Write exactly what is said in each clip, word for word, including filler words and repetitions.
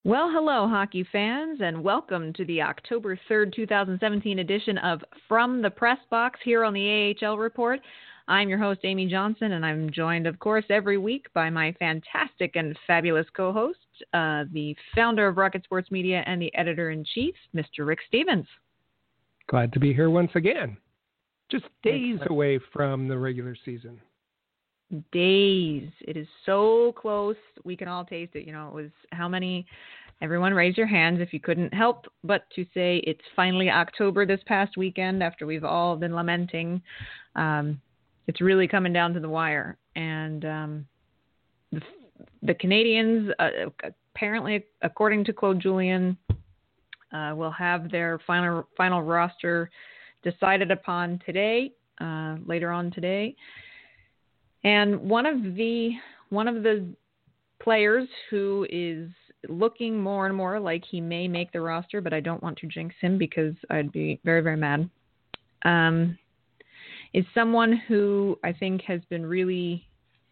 Well, hello, hockey fans, and welcome to the October third, twenty seventeen edition of From the Press Box here on the A H L Report. I'm your host, Amy Johnson, and I'm joined, of course, every week by my fantastic and fabulous co-host, uh, the founder of Rocket Sports Media and the editor-in-chief, Mister Rick Stevens. Glad to be here once again. Just days Excellent. away from the regular season. Days. It is so close. We can all taste it. You know, it was how many? Everyone raise your hands if you couldn't help but to say it's finally October this past weekend after we've all been lamenting. Um, it's really coming down to the wire. And um, the, the Canadians, uh, apparently, according to Claude Julien, uh, will have their final final roster decided upon today, uh, later on today. And one of the one of the players who is looking more and more like he may make the roster, but I don't want to jinx him because I'd be very, very mad, um, is someone who I think has been really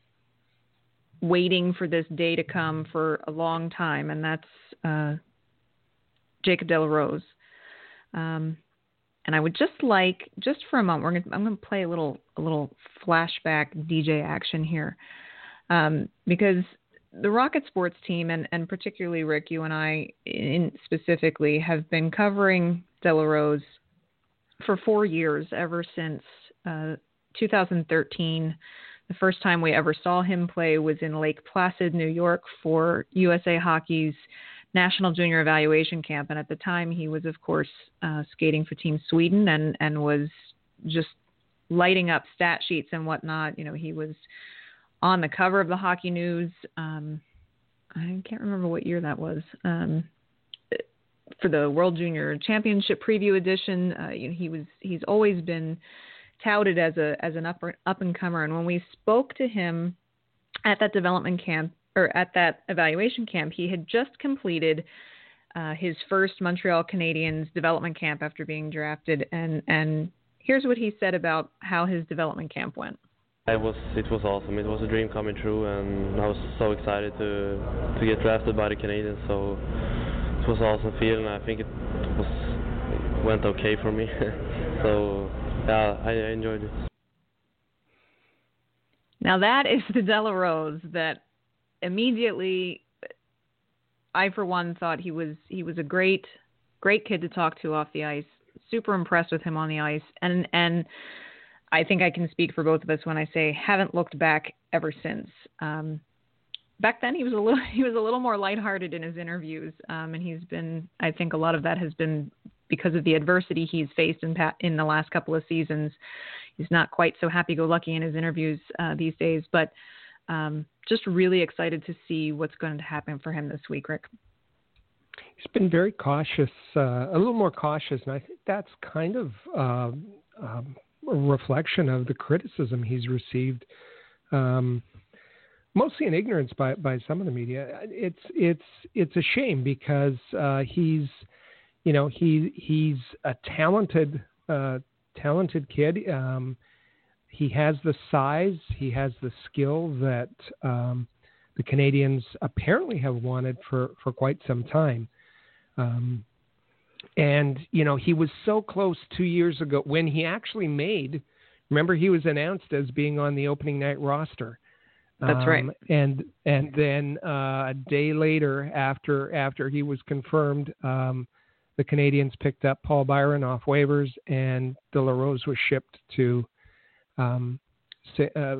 waiting for this day to come for a long time, and that's uh, Jacob de la Rose. Um, and I would just like, just for a moment, we're gonna, I'm going to play a little a little flashback D J action here, um, because the Rocket Sports team, and, and particularly Rick, you and I in specifically, have been covering de la Rose for four years, ever since uh, two thousand thirteen. The first time we ever saw him play was in Lake Placid, New York, for U S A Hockey's National Junior Evaluation Camp. And at the time, he was, of course, uh, skating for Team Sweden and, and was just lighting up stat sheets and whatnot. You know, he was on the cover of the Hockey News. Um, I can't remember what year that was. Um, for the World Junior Championship Preview Edition, uh, you know, he was he's always been touted as a as an up up and comer. And when we spoke to him at that development camp or at that evaluation camp, he had just completed uh, his first Montreal Canadiens development camp after being drafted. And and here's what he said about how his development camp went. It was it was awesome. It was a dream coming true, and I was so excited to to get drafted by the Canadiens. So it was an awesome feeling. I think it was it went okay for me. so yeah, I, I enjoyed it. Now that is the de la Rose that immediately, I for one thought he was he was a great great kid to talk to off the ice. Super impressed with him on the ice, and and. I think I can speak for both of us when I say haven't looked back ever since. Um, back then, he was a little he was a little more lighthearted in his interviews, um, and he's been. I think a lot of that has been because of the adversity he's faced in in the last couple of seasons. He's not quite so happy-go-lucky in his interviews uh, these days, but um, just really excited to see what's going to happen for him this week, Rick. He's been very cautious, uh, a little more cautious, and I think that's kind of. Uh, um, a reflection of the criticism he's received, um, mostly in ignorance by, by some of the media. It's it's it's a shame because uh, he's, you know, he he's a talented uh, talented kid. Um, he has the size, he has the skill that um, the Canadiens apparently have wanted for, for quite some time. Um, And, you know, he was so close two years ago when he actually made, remember, he was announced as being on the opening night roster. That's um, right. And and then uh, a day later, after after he was confirmed, um, the Canadiens picked up Paul Byron off waivers, and de la Rose was shipped to, um, uh,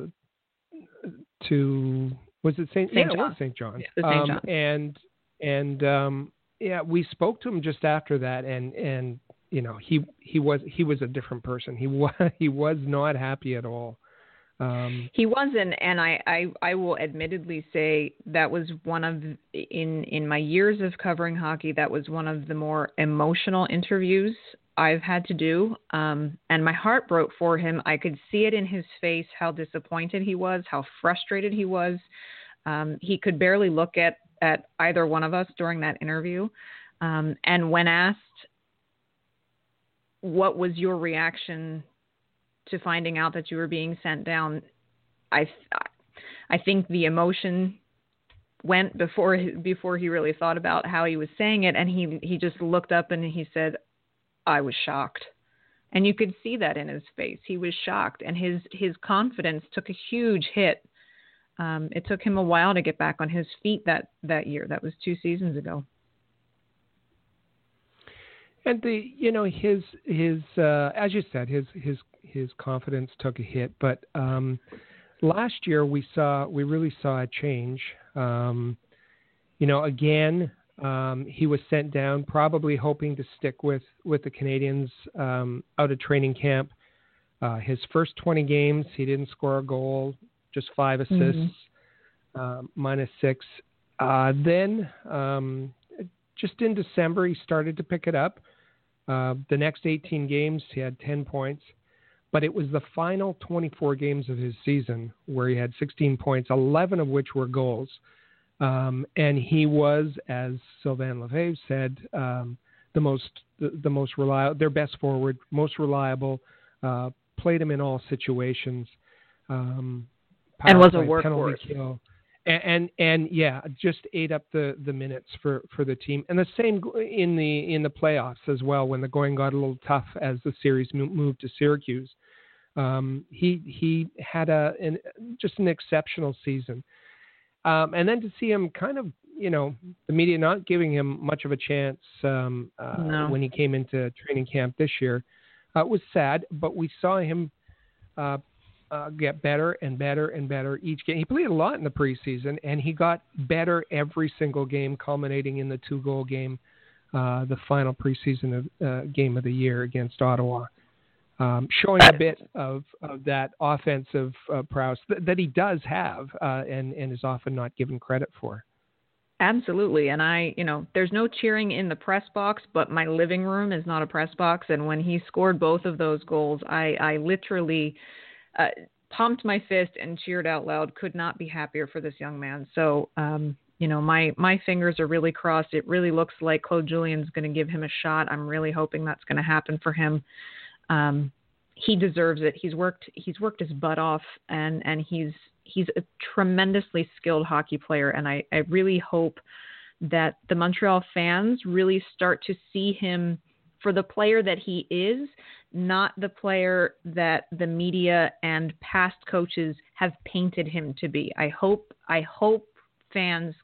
to was it Saint Saint Yeah, John. it was Saint John. Yeah, the Saint John. Um, and and um, yeah, we spoke to him just after that, and, and you know he he was he was a different person. He was he was not happy at all. Um, he wasn't, and I, I, I will admittedly say that was one of in in my years of covering hockey, that was one of the more emotional interviews I've had to do. Um, and my heart broke for him. I could see it in his face how disappointed he was, how frustrated he was. Um, he could barely look at. at either one of us during that interview. Um, and when asked, what was your reaction to finding out that you were being sent down, I, I think the emotion went before he, before he really thought about how he was saying it, and he he just looked up and he said, "I was shocked," and you could see that in his face. He was shocked, and his his confidence took a huge hit. Um, it took him a while to get back on his feet that that year. That was two seasons ago. And the you know his his uh, as you said his his his confidence took a hit, but um, last year we saw we really saw a change. Um, you know, again, um, he was sent down, probably hoping to stick with with the Canadiens um, out of training camp. Uh, his first twenty games, he didn't score a goal, just five assists, mm-hmm. uh, minus six. Uh, then, um, just in December, he started to pick it up. Uh, the next eighteen games, he had ten points. But it was the final twenty-four games of his season where he had sixteen points, eleven of which were goals. Um, and he was, as Sylvain Lefebvre said, um, the most the, the most reliable, their best forward, most reliable, uh, played him in all situations. Um, and was a workhorse. Kill. And, and and yeah, just ate up the, the minutes for, for the team, and the same in the in the playoffs as well. When the going got a little tough as the series moved to Syracuse, um, he he had a an, just an exceptional season. Um, and then to see him kind of, you know, the media not giving him much of a chance um, uh, no. when he came into training camp this year uh, was sad. But we saw him. Uh, Uh, get better and better and better each game. He played a lot in the preseason, and he got better every single game, culminating in the two-goal game, uh, the final preseason of, uh, game of the year against Ottawa, um, showing a bit of, of that offensive uh, prowess th- that he does have uh, and, and is often not given credit for. Absolutely. And I, you know, there's no cheering in the press box, but my living room is not a press box. And when he scored both of those goals, I, I literally – Uh, pumped my fist and cheered out loud. Could not be happier for this young man. So, um, you know, my, my fingers are really crossed. It really looks like Claude Julien's going to give him a shot. I'm really hoping that's going to happen for him. Um, he deserves it. He's worked, he's worked his butt off, and, and he's, he's a tremendously skilled hockey player. And I, I really hope that the Montreal fans really start to see him for the player that he is, not the player that the media and past coaches have painted him to be. I hope, I hope fans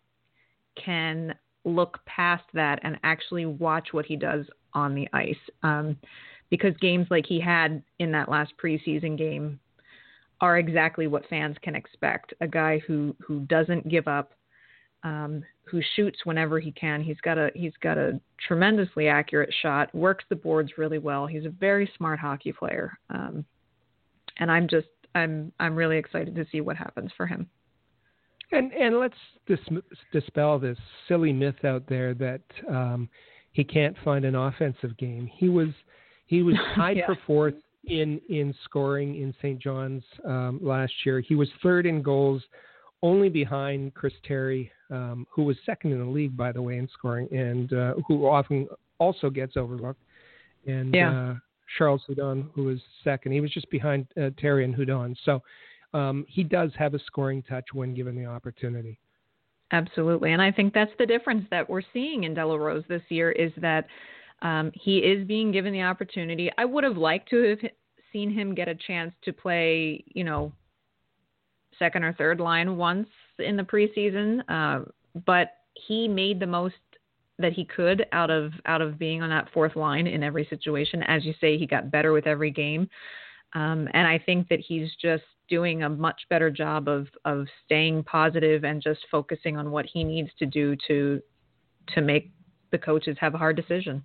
can look past that and actually watch what he does on the ice. Um, because games like he had in that last preseason game are exactly what fans can expect. A guy who, who doesn't give up, um, who shoots whenever he can. He's got a he's got a tremendously accurate shot, works the boards really well. He's a very smart hockey player, um, and I'm just I'm I'm really excited to see what happens for him. And and let's dis- dispel this silly myth out there that um, he can't find an offensive game. He was he was tied yeah. for fourth in in scoring in Saint John's um, last year. He was third in goals, only behind Chris Terry, um, who was second in the league, by the way, in scoring, and uh, who often also gets overlooked, and yeah. uh, Charles Hudon, who was second. He was just behind uh, Terry and Hudon. So um, he does have a scoring touch when given the opportunity. Absolutely, and I think that's the difference that we're seeing in De La Rose this year is that um, he is being given the opportunity. I would have liked to have seen him get a chance to play, you know, second or third line once in the preseason, uh, but he made the most that he could out of out of being on that fourth line in every situation. As you say, he got better with every game, um, and I think that he's just doing a much better job of of staying positive and just focusing on what he needs to do to to make the coaches have a hard decision.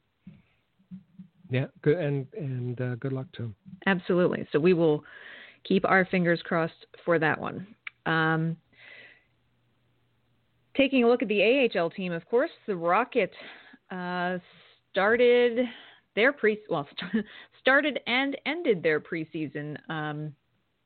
Yeah, good, and and uh, good luck to him. Absolutely. So we will keep our fingers crossed for that one. Um, taking a look at the A H L team, of course, the Rocket uh, started their pre well started and ended their preseason um,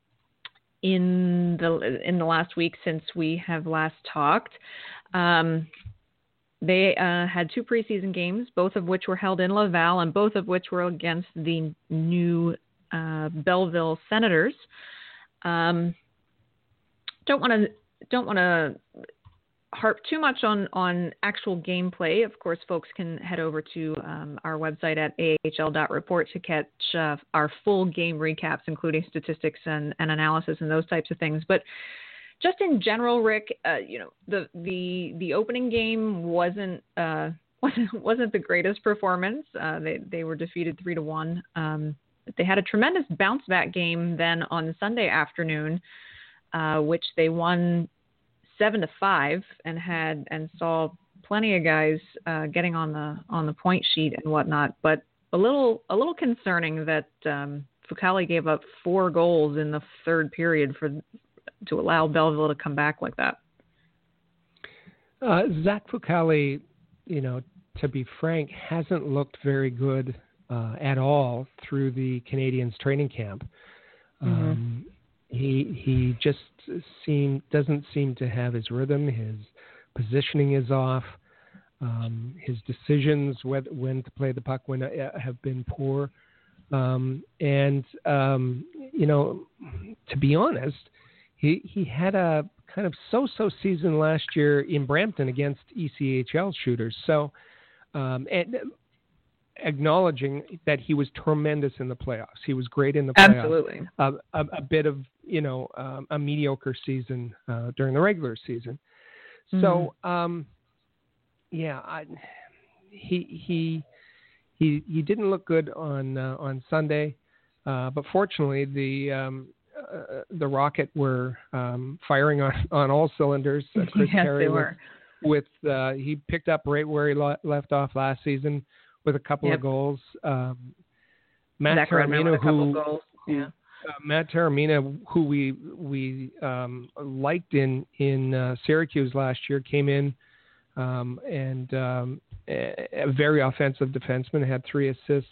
in the in the last week since we have last talked. Um, they uh, had two preseason games, both of which were held in Laval, and both of which were against the new Uh, Belleville Senators. Um, don't want to don't want to harp too much on, on actual gameplay. Of course, folks can head over to um, our website at A H L dot report to catch uh, our full game recaps, including statistics and, and analysis and those types of things. But just in general, Rick, uh, you know, the the the opening game wasn't uh, wasn't wasn't the greatest performance. Uh, they they were defeated three to one. Um, but they had a tremendous bounce back game then on Sunday afternoon, uh, which they won seven to five, and had and saw plenty of guys uh, getting on the on the point sheet and whatnot. But a little a little concerning that um, Fucale gave up four goals in the third period for to allow Belleville to come back like that. Uh, Zach Fucale, you know, to be frank, hasn't looked very good uh, at all through the Canadiens training camp. Um, mm-hmm. He he just seem doesn't seem to have his rhythm. His positioning is off. Um, his decisions when when to play the puck when uh, have been poor. Um, and um, you know, to be honest, he he had a kind of so-so season last year in Brampton against E C H L shooters. So, um, and acknowledging that he was tremendous in the playoffs. He was great in the playoffs. Absolutely. Uh, a, a bit of, you know, um, a mediocre season uh, during the regular season. Mm-hmm. So, um, yeah, I, he he he he didn't look good on uh, on Sunday, uh, but fortunately the um, uh, the Rocket were um, firing on, on all cylinders. Uh, Chris yes, Terry they were. With, with uh, he picked up right where he lo- left off last season with a couple yep. of goals. Um, Matt Zach Taormina, who, goals. Yeah. Uh, Matt Taormina, who we we um, liked in in uh, Syracuse last year, came in um, and um, a, a very offensive defenseman, had three assists.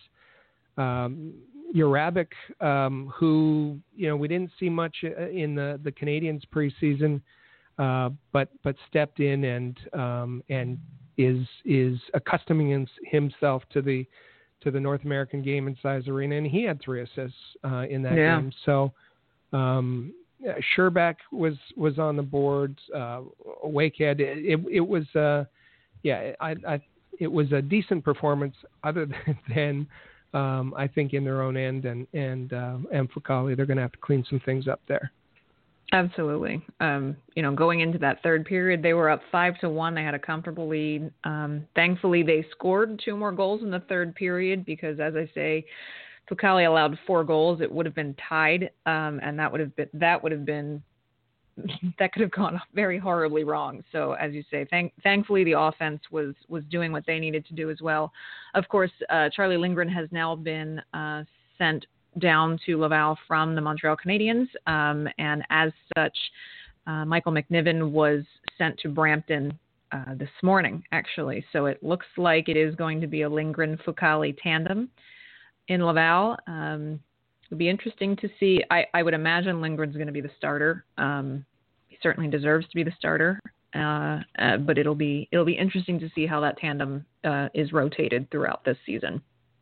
Um, Jurabek, um, who you know we didn't see much in the the Canadiens preseason, uh, but but stepped in and um, and is is accustoming himself to the to the North American game in size arena, and he had three assists uh, in that yeah. game. So um, Sherback was was on the board. Uh, Wakehead, it, it was uh, yeah, I, I it was a decent performance, other than, than um, I think in their own end, and and uh, and Fucale, they're going to have to clean some things up there. Absolutely. Um, you know, going into that third period, they were up five to one. They had a comfortable lead. Um, thankfully, they scored two more goals in the third period because, as I say, Fucale allowed four goals. It would have been tied, um, and that would have been that would have been that could have gone very horribly wrong. So, as you say, thank, thankfully, the offense was was doing what they needed to do as well. Of course, uh, Charlie Lindgren has now been uh, sent down to Laval from the Montreal Canadiens, um, and as such, uh, Michael McNiven was sent to Brampton uh, this morning, actually. So it looks like it is going to be a Lindgren-Fucale tandem in Laval. Um, it'll be interesting to see. I, I would imagine Lindgren's going to be the starter. Um, he certainly deserves to be the starter, uh, uh, but it'll be it'll be interesting to see how that tandem uh, is rotated throughout this season.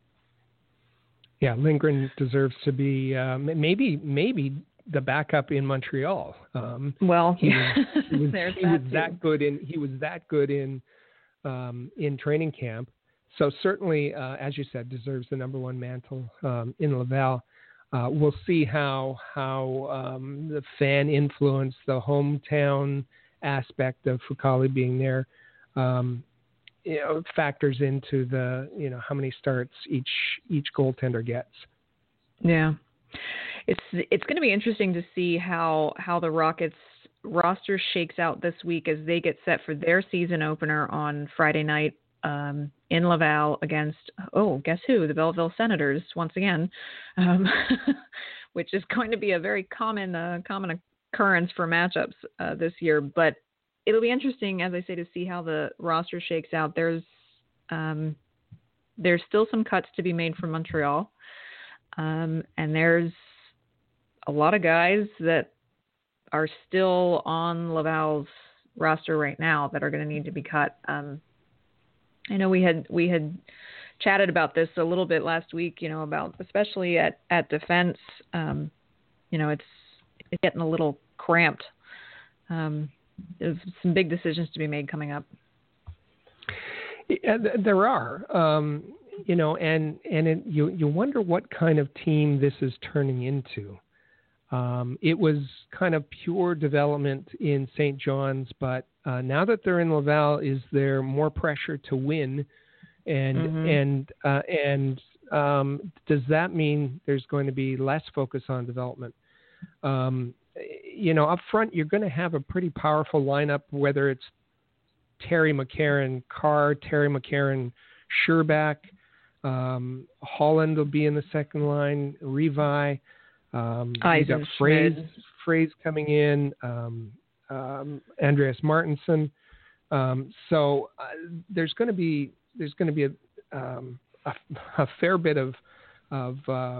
Yeah, Lindgren deserves to be uh, maybe maybe the backup in Montreal. Um, well, he was, he was, there's he that was too. that good in he was that good in um, in training camp. So certainly, uh, as you said, deserves the number one mantle um, in Laval. Uh, we'll see how how um, the fan influence, the hometown aspect of Fucale being there. Um, You know, factors into the, you know, how many starts each each goaltender gets. Yeah, it's it's going to be interesting to see how how the Rockets roster shakes out this week as they get set for their season opener on Friday night um, in Laval against oh guess who the Belleville Senators once again, um, which is going to be a very common uh, common occurrence for matchups uh, this year, but. It'll be interesting, as I say, to see how the roster shakes out. There's um, there's still some cuts to be made from Montreal, um, and there's a lot of guys that are still on Laval's roster right now that are going to need to be cut. Um, I know we had we had chatted about this a little bit last week. You know, about especially at at defense. Um, you know, it's it's getting a little cramped. Um, there's some big decisions to be made coming up. Yeah, there are, um, you know, and and it, you you wonder what kind of team this is turning into. Um, it was kind of pure development in Saint John's, but uh, now that they're in Laval, is there more pressure to win? And mm-hmm. and uh, and um, does that mean there's going to be less focus on development? Um, you know, up front, you're going to have a pretty powerful lineup, whether it's Terry McCarron, Carr, Terry McCarron, Sherback, um, Holland will be in the second line, Revi. Um, you got Fraze, Fraze coming in, um, um, Andreas Martinson. Um, so uh, there's going to be there's going to be a, um, a, a fair bit of of uh,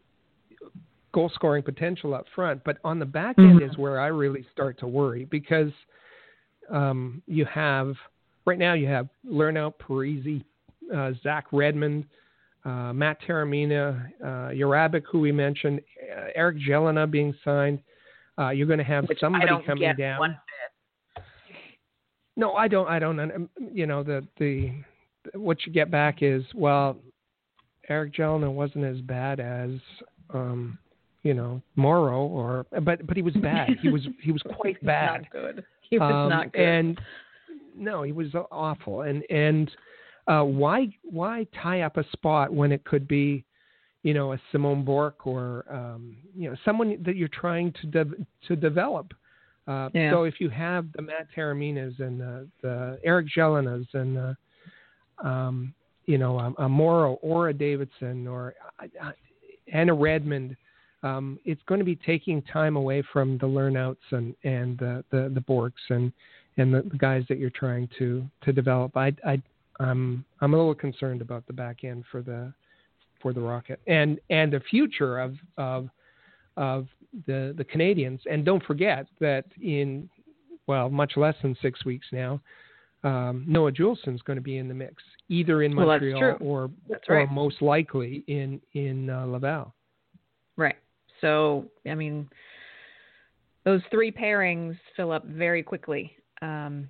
goal scoring potential up front, but on the back end mm-hmm. is where I really start to worry, because um, you have right now you have Lernout, Parisi, uh, Zach Redmond. Uh, Matt Taramina, uh, Jurabek, who we mentioned, uh, Eric Jelena being signed. Uh, you're going to have Which somebody I don't coming get down. One bit. No, I don't. I don't. You know, the the what you get back is, well, Eric Jelena wasn't as bad as um, you know, Morrow, or but but he was bad. He was he was quite bad. Not good. He was um, not good. And no, he was awful. And and. Uh, why why tie up a spot when it could be, you know, a Simone Bork or um, you know, someone that you're trying to de- to develop. Uh, yeah. So if you have the Matt Taraminas and the, the Eric Jelenas and the, um, you know, a, a Morrow or a Davidson or uh, and a Redmond, um, it's going to be taking time away from the Lernouts and and the the, the Borks and and the, the guys that you're trying to to develop. I I I'm I'm a little concerned about the back end for the for the Rocket and, and the future of of of the the Canadians. And don't forget that in well much less than six weeks now, um, Noah Juulsen's going to be in the mix, either in Montreal well, or that's or right. most likely in in uh, Laval. Right. So I mean, those three pairings fill up very quickly. Um,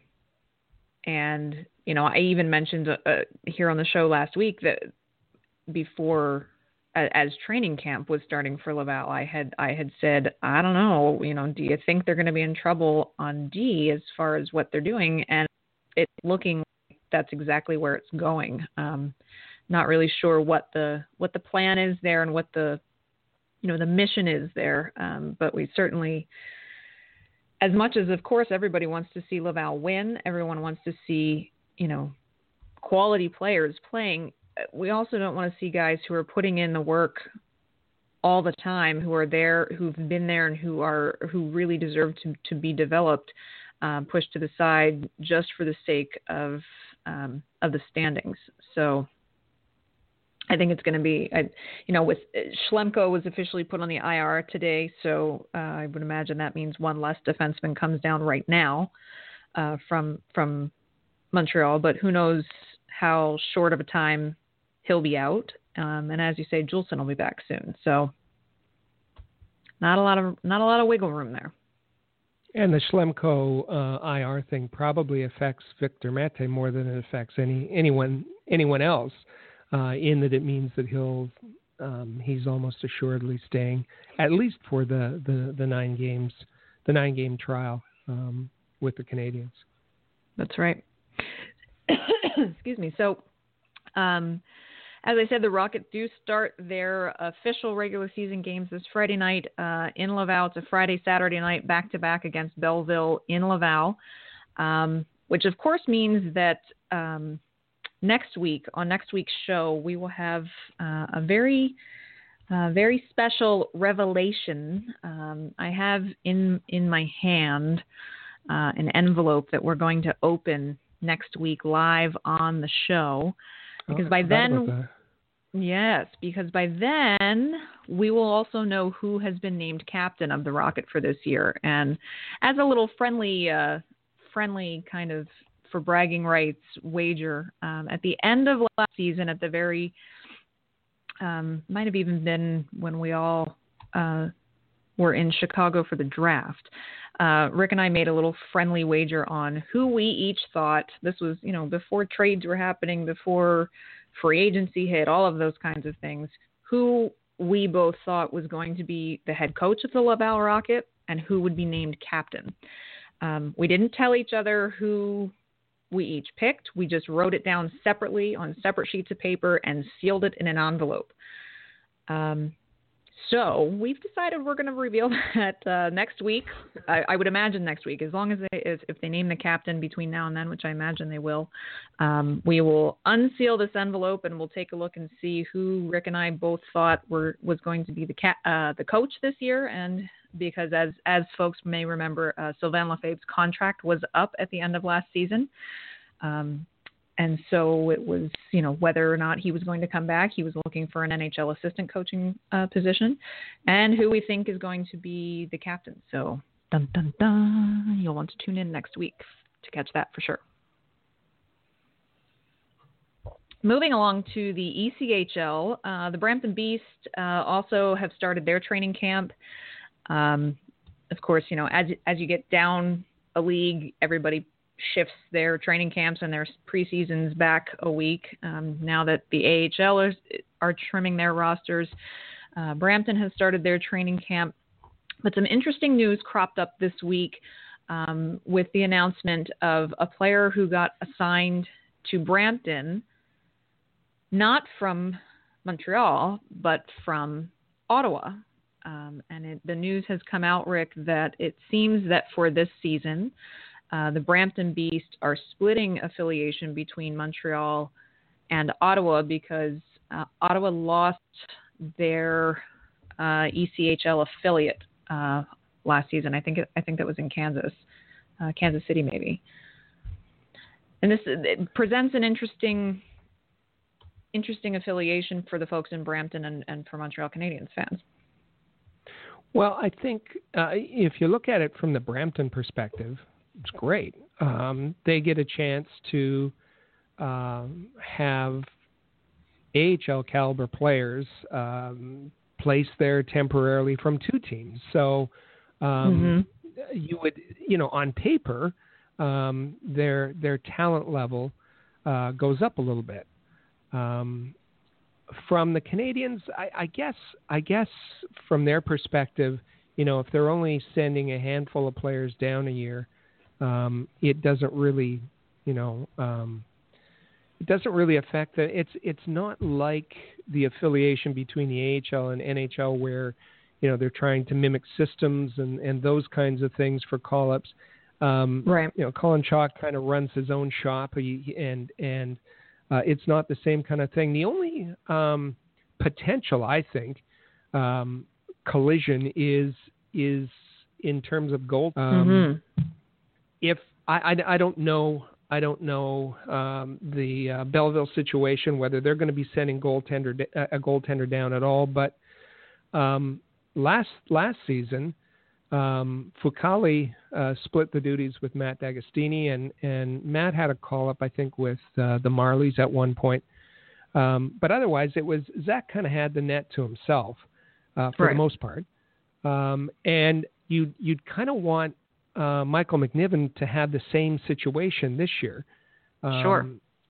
And, you know, I even mentioned uh, here on the show last week that before, uh, as training camp was starting for Laval, I had I had said, I don't know, you know, do you think they're going to be in trouble on D as far as what they're doing? And it's looking like that's exactly where it's going. Um, not really sure what the what the plan is there and what the, you know, the mission is there. Um, but we certainly... As much as, of course, everybody wants to see Laval win, everyone wants to see, you know, quality players playing. We also don't want to see guys who are putting in the work all the time, who are there, who've been there, and who are who really deserve to to be developed, um, pushed to the side just for the sake of um, of the standings. So I think it's going to be, I, you know, with Schlemko was officially put on the I R today, so uh, I would imagine that means one less defenseman comes down right now uh, from from Montreal. But who knows how short of a time he'll be out? Um, and as you say, Juulsen will be back soon. So not a lot of not a lot of wiggle room there. And the Schlemko uh, I R thing probably affects Victor Mete more than it affects any anyone anyone else. Uh, in that it means that he'll um, he's almost assuredly staying at least for the, the, the nine games, the nine game trial um, with the Canadians. That's right. Excuse me. So, um, as I said, the Rocket do start their official regular season games this Friday night uh, in Laval. It's a Friday, Saturday night back to back against Belleville in Laval, um, which of course means that. Um, Next week, on next week's show, we will have uh, a very, uh, very special revelation. Um, I have in in my hand uh, an envelope that we're going to open next week live on the show, because oh, by then, yes, because by then we will also know who has been named captain of the Rocket for this year. And as a little friendly, uh, friendly kind of. For bragging rights wager um, at the end of last season, at the very um, might have even been when we all uh, were in Chicago for the draft. uh, Rick and I made a little friendly wager on who we each thought, this was, you know, before trades were happening, before free agency hit, all of those kinds of things, who we both thought was going to be the head coach of the Laval Rocket and who would be named captain. Um, we didn't tell each other who we each picked. We just wrote it down separately on separate sheets of paper and sealed it in an envelope. Um, so we've decided we're going to reveal that uh, next week. I, I would imagine next week, as long as they, if, if they name the captain between now and then, which I imagine they will, um, we will unseal this envelope and we'll take a look and see who Rick and I both thought were was going to be the ca- uh, the coach this year. And because as as folks may remember, uh, Sylvain Lefebvre's contract was up at the end of last season. Um, And so it was, you know, whether or not he was going to come back. He was looking for an N H L assistant coaching uh, position, and who we think is going to be the captain. So, dun, dun, dun, you'll want to tune in next week to catch that for sure. Moving along to the E C H L, uh, the Brampton Beast uh, also have started their training camp. Um, of course, you know, as as you get down a league, everybody shifts their training camps and their preseasons back a week. Um, now that the A H L are, are trimming their rosters, uh, Brampton has started their training camp. But some interesting news cropped up this week um, with the announcement of a player who got assigned to Brampton, not from Montreal, but from Ottawa. Um, and it, the news has come out, Rick, that it seems that for this season, Uh, the Brampton Beast are splitting affiliation between Montreal and Ottawa because uh, Ottawa lost their uh, E C H L affiliate uh, last season. I think it, I think that was in Kansas, uh, Kansas City maybe. And this it presents an interesting, interesting affiliation for the folks in Brampton and, and for Montreal Canadiens fans. Well, I think uh, if you look at it from the Brampton perspective, it's great. Um, they get a chance to um, have A H L caliber players um, placed there temporarily from two teams. So um, mm-hmm. you would, you know, on paper, um, their their talent level uh, goes up a little bit. Um, from the Canadiens, I, I guess, I guess from their perspective, you know, if they're only sending a handful of players down a year, Um, it doesn't really, you know, um, it doesn't really affect the, it's, it's not like the affiliation between the A H L and N H L where, you know, they're trying to mimic systems and, and those kinds of things for call-ups. Um, right. You know, Colin Chalk kind of runs his own shop and, and uh, it's not the same kind of thing. The only um, potential, I think, um, collision is, is in terms of goal. Um, mm-hmm. If I, I, I don't know, I don't know um, the uh, Belleville situation, whether they're going to be sending goaltender a goaltender down at all. But um, last last season, um, Fucale uh, split the duties with Matt D'Agostini, and, and Matt had a call up, I think, with uh, the Marlies at one point. Um, but otherwise, it was Zach kind of had the net to himself uh, for right. the most part, um, and you you'd kind of want Uh, Michael McNiven to have the same situation this year. Um, sure.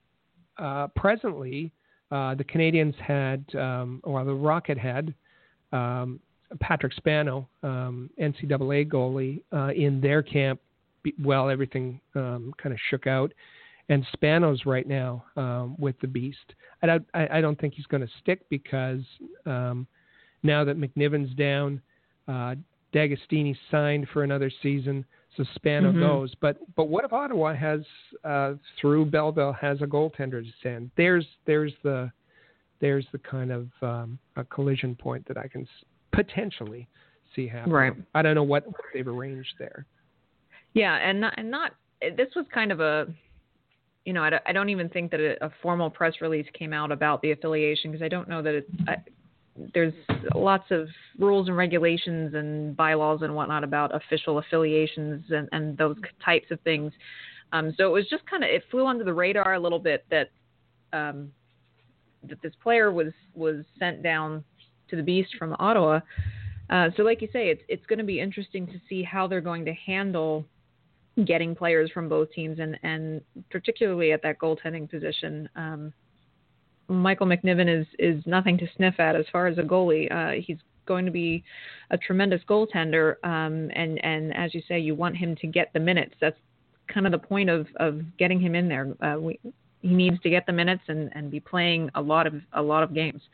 Uh, presently, uh, the Canadiens had, um, or the Rocket had, um, Patrick Spano, um, N C double A goalie, uh, in their camp. Well, everything um, kind of shook out, and Spano's right now um, with the Beast. I don't, I, I don't think he's going to stick because um, now that McNiven's down, uh, D'Agostini signed for another season, so Spano mm-hmm. goes. But but what if Ottawa has uh, through Belleville has a goaltender to send? There's there's the there's the kind of um, a collision point that I can potentially see happening. Right. I don't know what they've arranged there. Yeah, and not, and not this was kind of a, you know, I don't, I don't even think that a, a formal press release came out about the affiliation because I don't know that it. I, there's lots of rules and regulations and bylaws and whatnot about official affiliations and, and those types of things. Um, so it was just kind of, it flew under the radar a little bit that, um, that this player was, was sent down to the Beast from Ottawa. Uh, so, like you say, it's it's going to be interesting to see how they're going to handle getting players from both teams, and, and particularly at that goaltending position. Um, Michael McNiven is is nothing to sniff at as far as a goalie. Uh, he's going to be a tremendous goaltender, um, and and as you say, you want him to get the minutes. That's kind of the point of, of getting him in there. Uh, we, he needs to get the minutes and, and be playing a lot of a lot of games.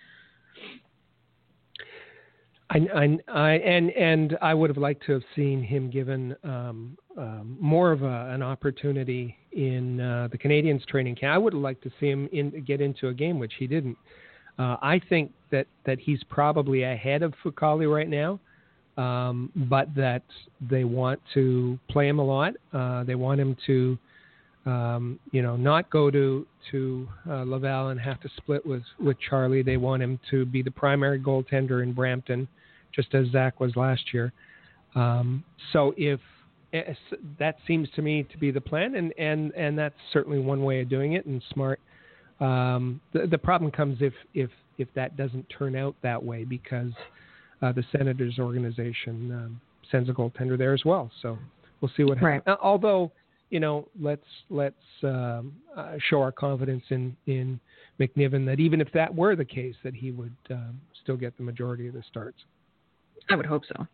I, I, I and and I would have liked to have seen him given um, um, more of a, an opportunity in uh, the Canadiens training camp. I would have liked to see him in, get into a game, which he didn't. Uh, I think that, that he's probably ahead of Fucale right now, um, but that they want to play him a lot. Uh, they want him to, um, you know, not go to to uh, Laval and have to split with, with Charlie. They want him to be the primary goaltender in Brampton, just as Zach was last year. Um, so if that seems to me to be the plan, and, and, and that's certainly one way of doing it, and smart. Um, the, the problem comes if, if, if that doesn't turn out that way, because uh, the Senators organization um, sends a goaltender there as well. So we'll see what happens. Right. Uh, although, you know, let's let's um, uh, show our confidence in, in McNiven that even if that were the case, that he would um, still get the majority of the starts. I would hope so.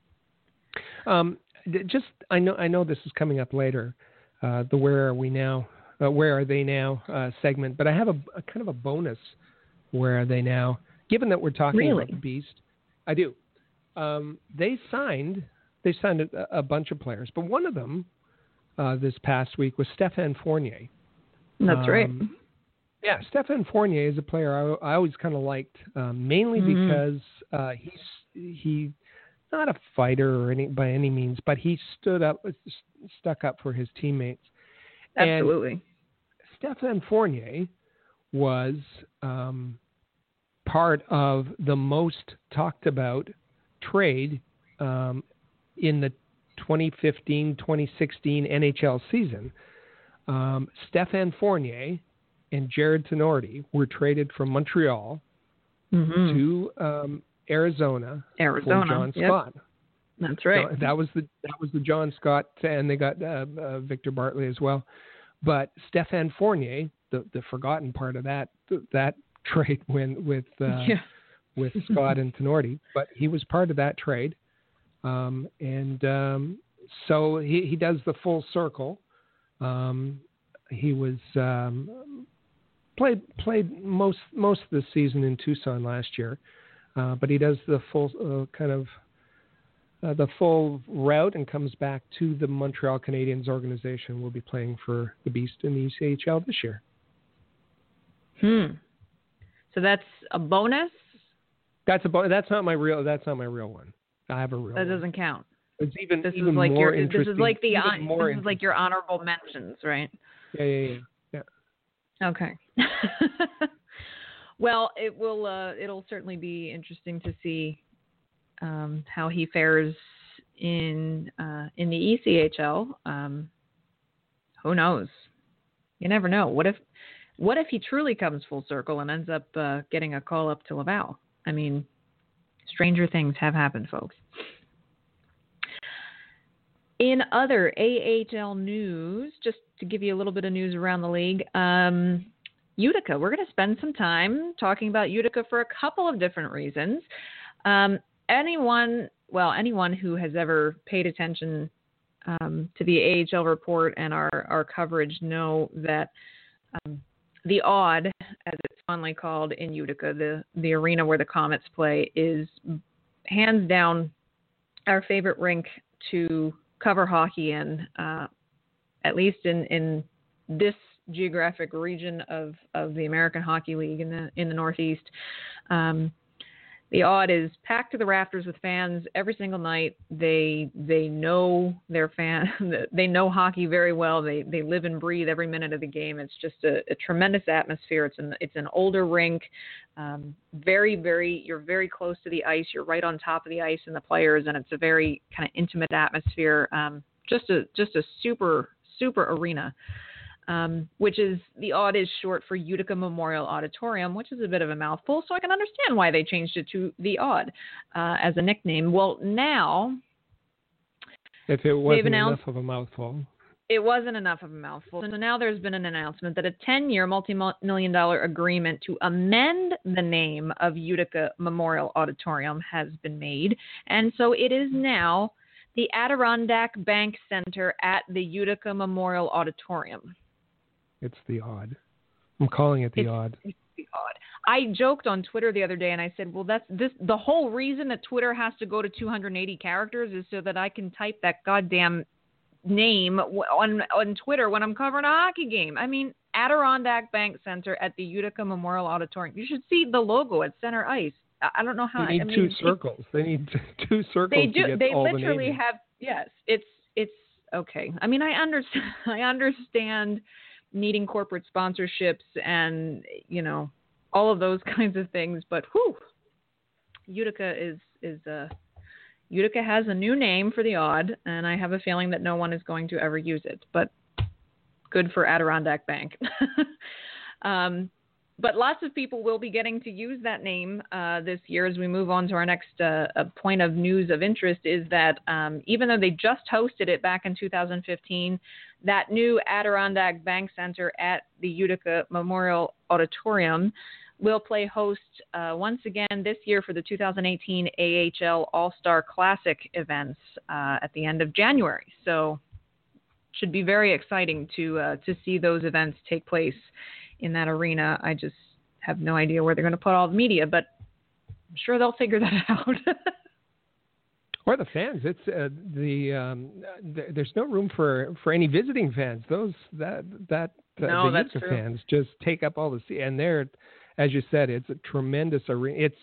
Um, just I know I know this is coming up later, uh, the Where Are We Now? Uh, where are they now uh, segment, but I have a, a kind of a bonus. Where are they now? Given that we're talking really? about the Beast, I do. Um, they signed they signed a, a bunch of players, but one of them uh, this past week was Stéphane Fournier. That's um, right. Yeah, Stéphane Fournier is a player I, I always kind of liked, um, mainly mm-hmm. because uh, he's he not a fighter or any by any means, but he stood up, stuck up for his teammates. Absolutely. And Stéphane Fournier was um, part of the most talked about trade um, in the twenty fifteen twenty sixteen N H L season. Um, Stéphane Fournier and Jared Tenorti were traded from Montreal mm-hmm. to um, Arizona, Arizona for John yep. Scott. That's right. So that was the that was the John Scott, and they got uh, uh, Victor Bartley as well. But Stéphane Fournier, the, the forgotten part of that that trade when with uh, yeah. with Scott and Tenorti, but he was part of that trade, um, and um, so he, he does the full circle. Um, he was um, played played most most of the season in Tucson last year, uh, but he does the full uh, kind of. Uh, the full route and comes back to the Montreal Canadiens organization. Will be playing for the Beast in the E C H L this year. Hmm. So that's a bonus? That's a bonus. That's not my real. That's not my real one. I have a real. That one. doesn't count. It's even this even is like more your, interesting. This is like the on, more this is like your honorable mentions, right? Yeah, yeah, yeah. yeah. Okay. Well, it will. Uh, it'll certainly be interesting to see Um, how he fares in uh, in the E C H L. Um, who knows? You never know. What if what if he truly comes full circle and ends up uh, getting a call up to Laval? I mean, stranger things have happened, folks. In other A H L news, just to give you a little bit of news around the league, um, Utica. We're going to spend some time talking about Utica for a couple of different reasons. Um, Anyone, well, anyone who has ever paid attention um, to the A H L report and our, our coverage know that um, the Odd, as it's fondly called in Utica, the, the arena where the Comets play, is hands down our favorite rink to cover hockey in, uh, at least in, in this geographic region of, of the American Hockey League in the in the Northeast. Um, The Odd is packed to the rafters with fans every single night. They they know their fan. They know hockey very well. They they live and breathe every minute of the game. It's just a, a tremendous atmosphere. It's an it's an older rink, um, very very. You're very close to the ice. You're right on top of the ice and the players, and it's a very kind of intimate atmosphere. Um, just a just a super super arena. um, which is, the Aud is short for Utica Memorial Auditorium, which is a bit of a mouthful, so I can understand why they changed it to the Aud uh, as a nickname. Well, now... If it wasn't enough of a mouthful. It wasn't enough of a mouthful. So now there's been an announcement that a ten-year, multi-million dollar agreement to amend the name of Utica Memorial Auditorium has been made. And so it is now the Adirondack Bank Center at the Utica Memorial Auditorium. It's the Aud. I'm calling it the it's, Aud. It's the Aud. I joked on Twitter the other day, and I said, well, that's this. The whole reason that Twitter has to go to two hundred eighty characters is so that I can type that goddamn name on on Twitter when I'm covering a hockey game. I mean, Adirondack Bank Center at the Utica Memorial Auditorium. You should see the logo at center ice. I don't know how. They need I mean, two circles. They need two circles. They do. To get they all literally the have. Yes, it's it's okay. I mean, I understand. I understand needing corporate sponsorships and you know all of those kinds of things. But whew, Utica is is uh Utica has a new name for the Aud, and I have a feeling that no one is going to ever use it, but good for Adirondack Bank. um, but lots of people will be getting to use that name uh, this year. As we move on to our next uh, point of news of interest is that um, even though they just hosted it back in two thousand fifteen, that new Adirondack Bank Center at the Utica Memorial Auditorium will play host uh, once again this year for the two thousand eighteen A H L All-Star Classic events uh, at the end of January. So should be very exciting to uh, to see those events take place in that arena. I just have no idea where they're going to put all the media, but I'm sure they'll figure that out. Or the fans. It's uh, the um, th- there's no room for, for any visiting fans. Those that that uh, no, the that's Utica true. fans just take up all the seats, and they're, as you said, it's a tremendous arena. It's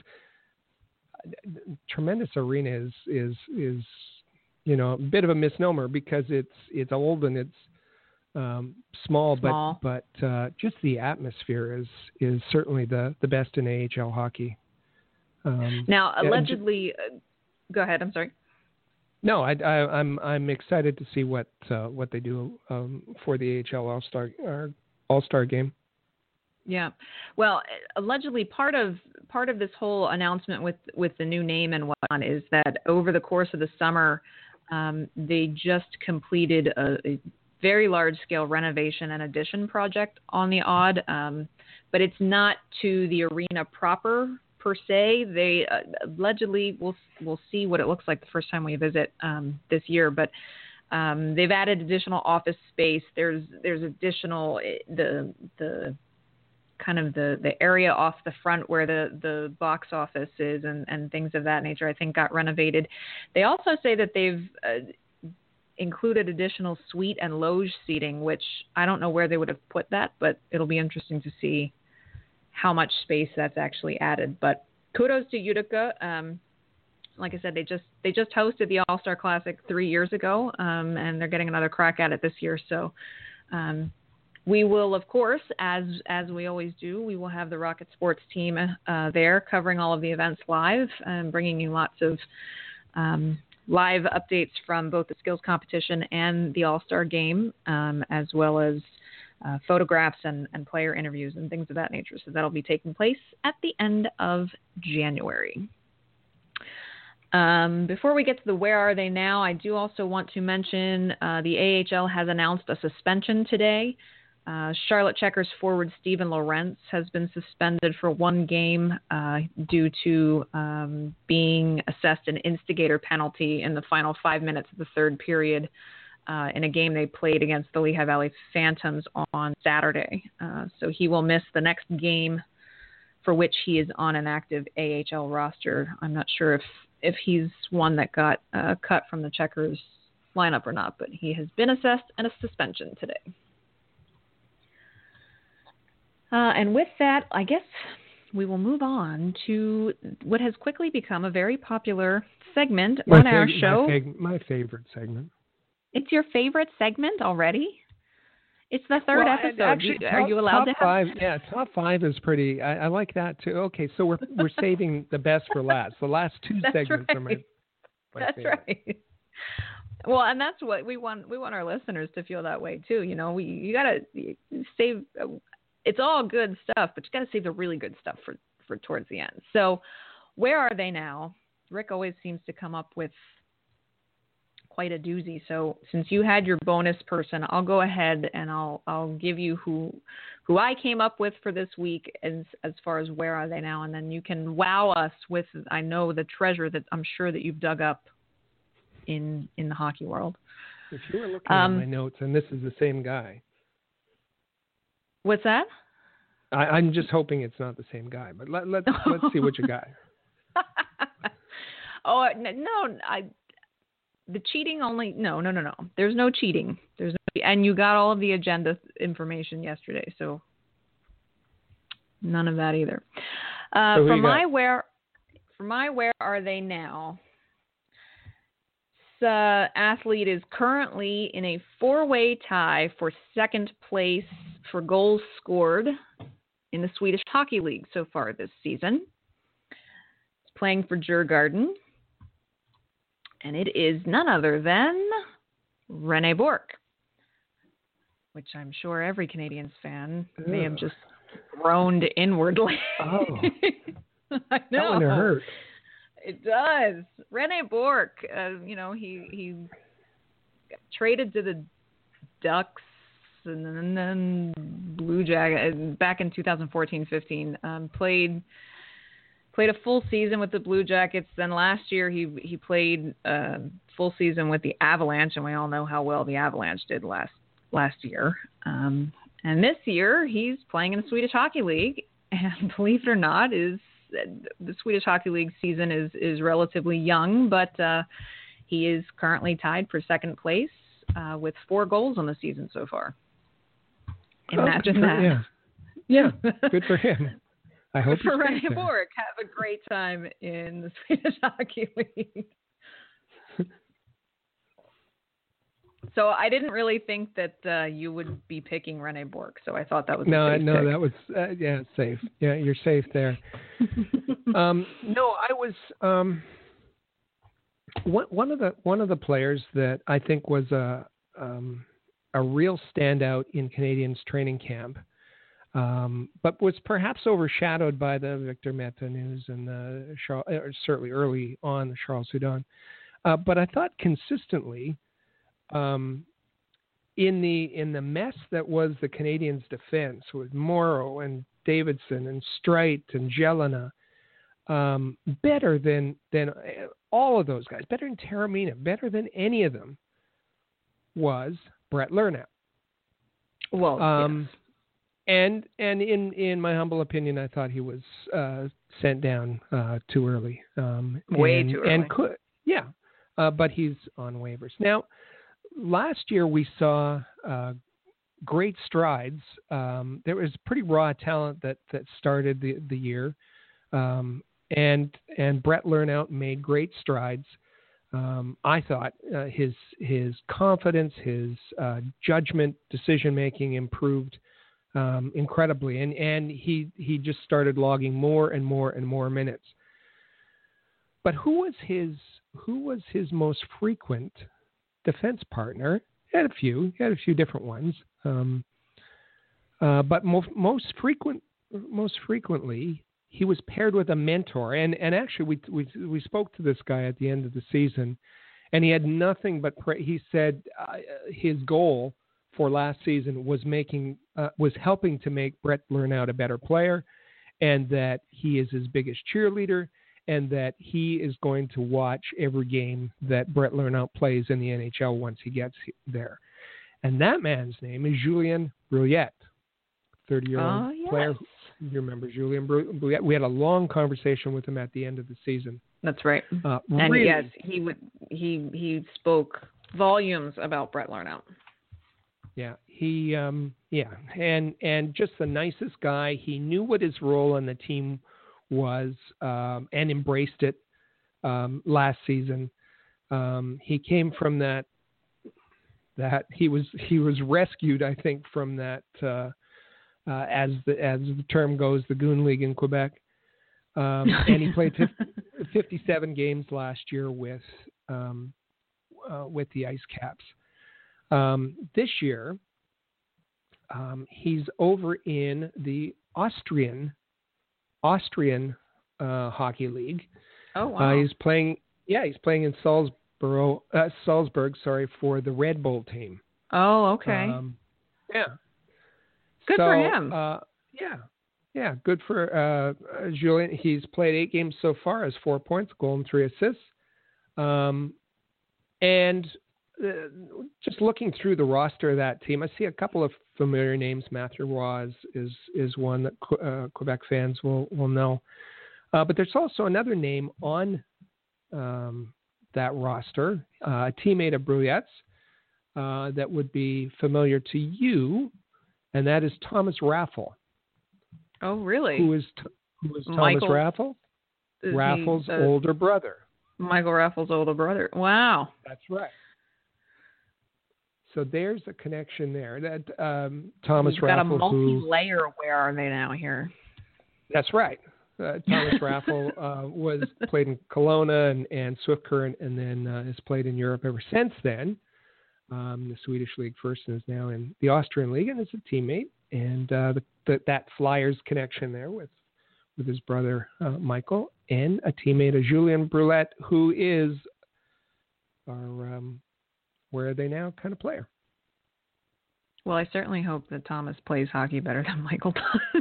tremendous arena is is is you know a bit of a misnomer because it's it's old and it's um, small, small, but but uh, just the atmosphere is is certainly the, the best in A H L hockey. Um, now, allegedly, uh, go ahead. I'm sorry. No, I, I, I'm I'm excited to see what uh, what they do um, for the A H L All Star All Star game. Yeah, well, allegedly part of part of this whole announcement with, with the new name and whatnot is that over the course of the summer, um, they just completed a, a very large scale renovation and addition project on the Aud, um, but it's not to the arena proper per se. They uh, allegedly we'll we'll see what it looks like the first time we visit um, this year, but. Um, they've added additional office space. There's there's additional the the kind of the, the area off the front where the, the box office is and, and things of that nature, I think got renovated. They also say that they've uh, included additional suite and loge seating, which I don't know where they would have put that, but it'll be interesting to see how much space that's actually added. But kudos to Utica. Um, like I said, they just they just hosted the All-Star Classic three years ago, um, and they're getting another crack at it this year. So um, we will, of course, as as we always do, we will have the Rocket Sports team uh, there covering all of the events live and bringing you lots of um, live updates from both the skills competition and the All-Star game, um, as well as uh, photographs and, and player interviews and things of that nature. So that'll be taking place at the end of January. Um, before we get to the where are they now, I do also want to mention uh, the A H L has announced a suspension today. Uh, Charlotte Checkers forward Steven Lorentz has been suspended for one game uh, due to um, being assessed an instigator penalty in the final five minutes of the third period uh, in a game they played against the Lehigh Valley Phantoms on Saturday. Uh, so he will miss the next game for which he is on an active A H L roster. I'm not sure if if he's one that got uh, cut from the Checkers lineup or not, but he has been assessed and a suspension today. Uh, and with that, I guess we will move on to what has quickly become a very popular segment my on fag- our show. My, fag- my favorite segment. It's your favorite segment already? It's the third well, episode. Actually, Are top, you allowed top to have? five? Yeah, top five is pretty. I, I like that too. Okay, so we're we're saving the best for last. The last two That's segments right. are my. my That's favorite. right. Well, and that's what we want. We want our listeners to feel that way too. You know, we you gotta save. It's all good stuff, but you gotta save the really good stuff for for towards the end. So, where are they now? Rick always seems to come up with quite a doozy. So, since you had your bonus person, I'll go ahead and I'll I'll give you who who I came up with for this week as as far as where are they now, and then you can wow us with I know the treasure that I'm sure that you've dug up in in the hockey world. If you were looking um, at my notes, and this is the same guy. What's that? I, I'm just hoping it's not the same guy, but let, let's let's see what you got. oh no, I the cheating only no no no no. There's no cheating. There's no, and you got all of the agenda information yesterday, so none of that either. Uh, so for my where for my where are they now? Uh, athlete is currently in a four-way tie for second place for goals scored in the Swedish Hockey League so far this season. He's playing for Djurgården, and it is none other than René Bourque, which I'm sure every Canadiens fan Ugh. may have just groaned inwardly. Oh, I know. That one hurt. It does. René Bourque, uh, you know, he he got traded to the Ducks and then Blue Jackets back in two thousand fourteen fifteen. Um, played played a full season with the Blue Jackets. Then last year he he played a full season with the Avalanche, and we all know how well the Avalanche did last last year. Um, and this year he's playing in the Swedish Hockey League, and believe it or not, is the Swedish Hockey League season is, is relatively young, but uh, he is currently tied for second place uh, with four goals on the season so far. Imagine oh, that. Yeah. yeah, good for him. I hope for René Bourque. Have a great time in the Swedish Hockey League. So I didn't really think that uh, you would be picking René Bourque, so I thought that was no, a safe no, pick. that was uh, yeah, safe. Yeah, you're safe there. um, no, I was um, one, one of the one of the players that I think was a um, a real standout in Canadiens training camp, um, but was perhaps overshadowed by the Victor Mete news and the Charles, or certainly early on the Charles Hudon. Uh, but I thought consistently. Um, in the in the mess that was the Canadiens' defense with Morrow and Davidson and Streit and Jelena, um, better than than all of those guys, better than Taramina, better than any of them was Brett Lernout. Well, um, yes. and and in in my humble opinion, I thought he was uh, sent down uh, too early. Um, Way and, too early. And could yeah, uh, but he's on waivers now. Last year we saw uh, great strides. Um, there was pretty raw talent that, that started the, the year, um, and and Brett Lernout made great strides. Um, I thought uh, his his confidence, his uh, judgment, decision making improved um, incredibly, and and he he just started logging more and more and more minutes. But who was his who was his most frequent defense partner? He had a few. He had a few different ones. Um, uh, but most most frequent most frequently he was paired with a mentor. And and actually we we we spoke to this guy at the end of the season, and he had nothing but pra- he said uh, his goal for last season was making uh, was helping to make Brett Lernout a better player, and that he is his biggest cheerleader, and that he is going to watch every game that Brett Lernout plays in the N H L once he gets there. And that man's name is Julien Brouillette, thirty-year-old oh, yes. player. You remember Julien Brouillette? We had a long conversation with him at the end of the season. That's right. Uh, and really, yes, he would. He he spoke volumes about Brett Lernout. Yeah, he um, yeah, and and just the nicest guy. He knew what his role on the team was um, and embraced it um, last season. Um, he came from that that he was he was rescued, I think, from that uh, uh, as the as the term goes, the Goon League in Quebec. Um, and he played fifty, fifty-seven games last year with um, uh, with the Ice Caps. Um, this year, um, he's over in the Austrian Austrian uh, Hockey League. Oh wow! Uh, he's playing. Yeah, he's playing in Salzburg. Uh, Salzburg, sorry, for the Red Bull team. Oh, okay. Um, yeah. Good so, for him. Uh, yeah. Yeah, good for uh, Julien. He's played eight games so far, has four points, goal and three assists. Um, and uh, just looking through the roster of that team, I see a couple of familiar names. Matthew Roy is, is is one that uh, Quebec fans will will know. Uh, but there's also another name on um, that roster, uh, a teammate of Brouillette's uh, that would be familiar to you, and that is Thomas Raffel. Oh, really? Who is who is Thomas Michael, Raffel? is Raffle's he, uh, older brother. Michael Raffle's older brother. Wow. That's right. So there's a connection there. That um, Thomas We've Raffle. got a who, multi-layer. Where are they now here? That's right. Uh, Thomas Raffle uh, was played in Kelowna and, and Swift Current, and then uh, has played in Europe ever since then. Um, the Swedish League first, and is now in the Austrian League, and is a teammate. And uh, the, the, that Flyers connection there with with his brother uh, Michael, and a teammate of Julien Brulette, who is our um, where are they now kind of player. Well, I certainly hope that Thomas plays hockey better than Michael does.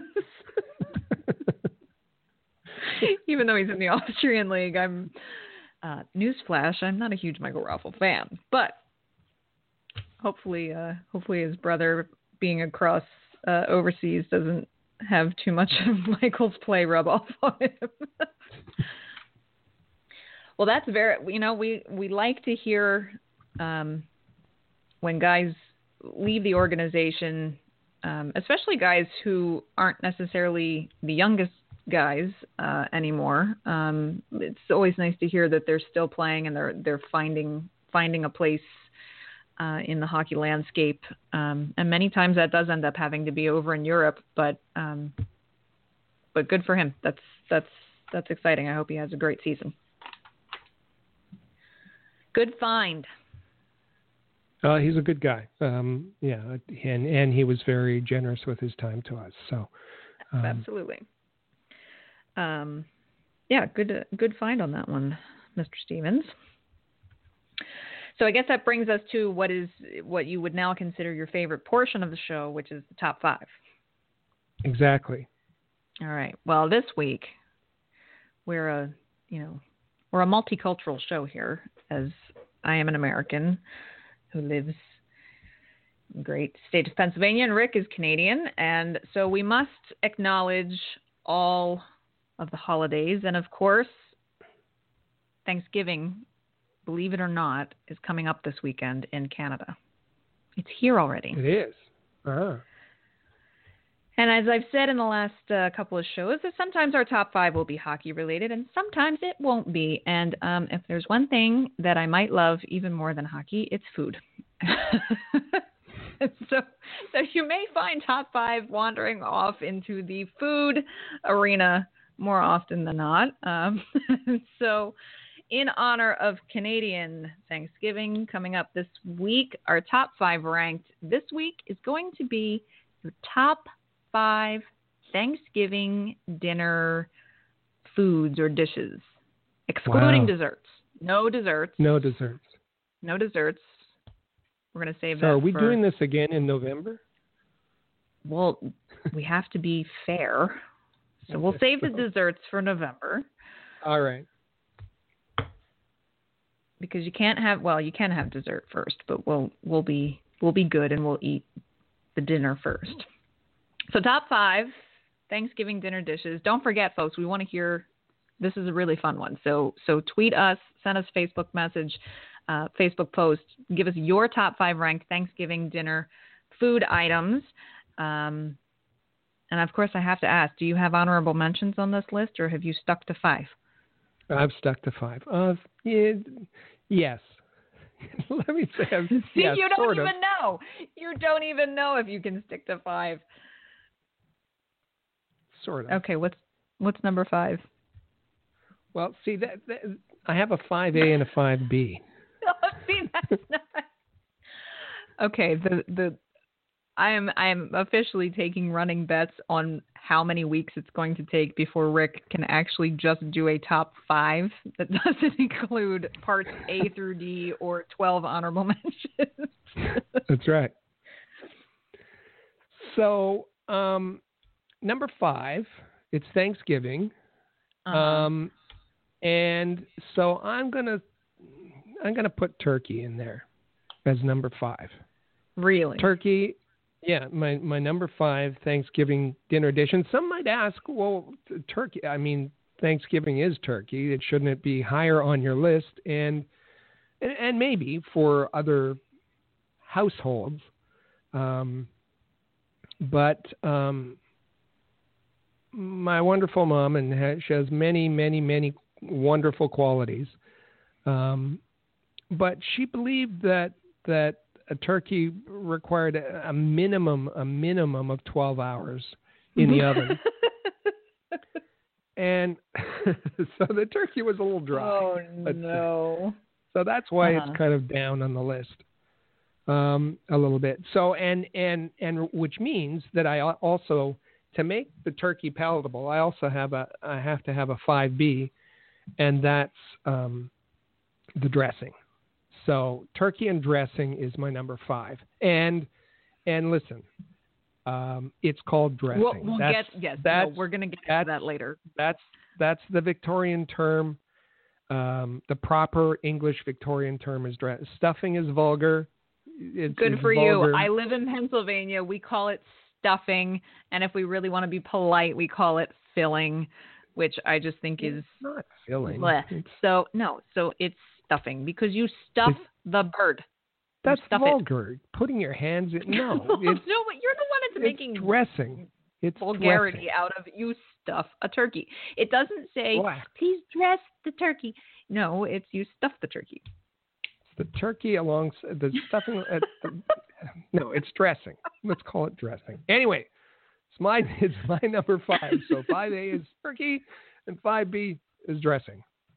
Even though he's in the Austrian League, I'm uh, newsflash. I'm not a huge Michael Raffle fan, but hopefully, uh, hopefully his brother being across uh, overseas doesn't have too much of Michael's play rub off on him. Well, that's very. You know, we we like to hear um, when guys leave the organization, um, especially guys who aren't necessarily the youngest guys uh, anymore. Um, it's always nice to hear that they're still playing and they're they're finding finding a place uh, in the hockey landscape. Um, and many times that does end up having to be over in Europe, but um, but good for him. That's that's that's exciting. I hope he has a great season. Good find. Uh, he's a good guy. Um, yeah, and and he was very generous with his time to us. So um, absolutely. Um, yeah, good good find on that one, Mister Stevens. So I guess that brings us to what is what you would now consider your favorite portion of the show, which is the top five. Exactly. All right. Well, this week we're a you know we're a multicultural show here, as I am an American who lives in the great state of Pennsylvania, and Rick is Canadian, and so we must acknowledge all of the holidays, and of course, Thanksgiving, believe it or not, is coming up this weekend in Canada. It's here already. It is. Uh-huh. And as I've said in the last uh, couple of shows, that sometimes our top five will be hockey related, and sometimes it won't be. And um, if there's one thing that I might love even more than hockey, it's food. so, so you may find top five wandering off into the food arena more often than not. Um, so in honor of Canadian Thanksgiving coming up this week, our top five ranked this week is going to be your top five Thanksgiving dinner foods or dishes, excluding wow. desserts. No desserts. No desserts. No desserts. We're going to save so that. Are we for... doing this again in November? Well, we have to be fair. So we'll save the desserts for November. All right. Because you can't have well, you can have dessert first, but we'll we'll be we'll be good and we'll eat the dinner first. So top five Thanksgiving dinner dishes. Don't forget, folks, we want to hear. This is a really fun one. So so tweet us, send us a Facebook message, uh, Facebook post. Give us your top five ranked Thanksgiving dinner food items. Um, And, of course, I have to ask, do you have honorable mentions on this list, or have you stuck to five? I've stuck to five. Uh, yeah, yes. Let me say, I've, See, yes, you don't sort even of. know. You don't even know if you can stick to five. Sort of. Okay, what's what's number five? Well, see, that, that I have a five A and a five B. See, that's not. Okay, the the I am I am officially taking running bets on how many weeks it's going to take before Rick can actually just do a top five that doesn't include parts A through D or twelve honorable mentions. That's right. So, um, number five, it's Thanksgiving. Uh-huh. Um, and so I'm gonna I'm gonna put turkey in there as number five. Really? Turkey, yeah, my my number five Thanksgiving dinner dish. And some might ask, well, turkey. I mean, Thanksgiving is turkey. It shouldn't it be higher on your list? And and, and maybe for other households, um, but um, my wonderful mom, and ha- she has many, many, many wonderful qualities. Um, but she believed that that a turkey required a, a minimum, a minimum of twelve hours in the oven. And so the turkey was a little dry. Oh, But, no. So that's why Uh-huh. it's kind of down on the list um, a little bit. So, and, and, and which means that I al- also, to make the turkey palatable, I also have a, I have to have a five B, and that's um, the dressing. So turkey and dressing is my number five. And, and listen, um, it's called dressing. We'll, we'll that's, get, yes, that's, no, we're going to get to that's, that later. That's, that's the Victorian term. Um, the proper English Victorian term is dress. Stuffing is vulgar. It's, Good it's for vulgar. you. I live in Pennsylvania. We call it stuffing. And if we really want to be polite, we call it filling, which I just think is It's not filling. bleh. It's, So, no, so it's stuffing because you stuff It's- the bird. You that's stuff vulgar. It. Putting your hands in. No, no, it's, but you're the one that's it's making dressing. It's vulgarity dressing. out of you stuff a turkey. It doesn't say, Black. please dress the turkey. No, it's you stuff the turkey. It's the turkey alongside the stuffing. At the, no, it's dressing. Let's call it dressing. Anyway, it's my it's my number five. So five A is turkey, and five B is dressing.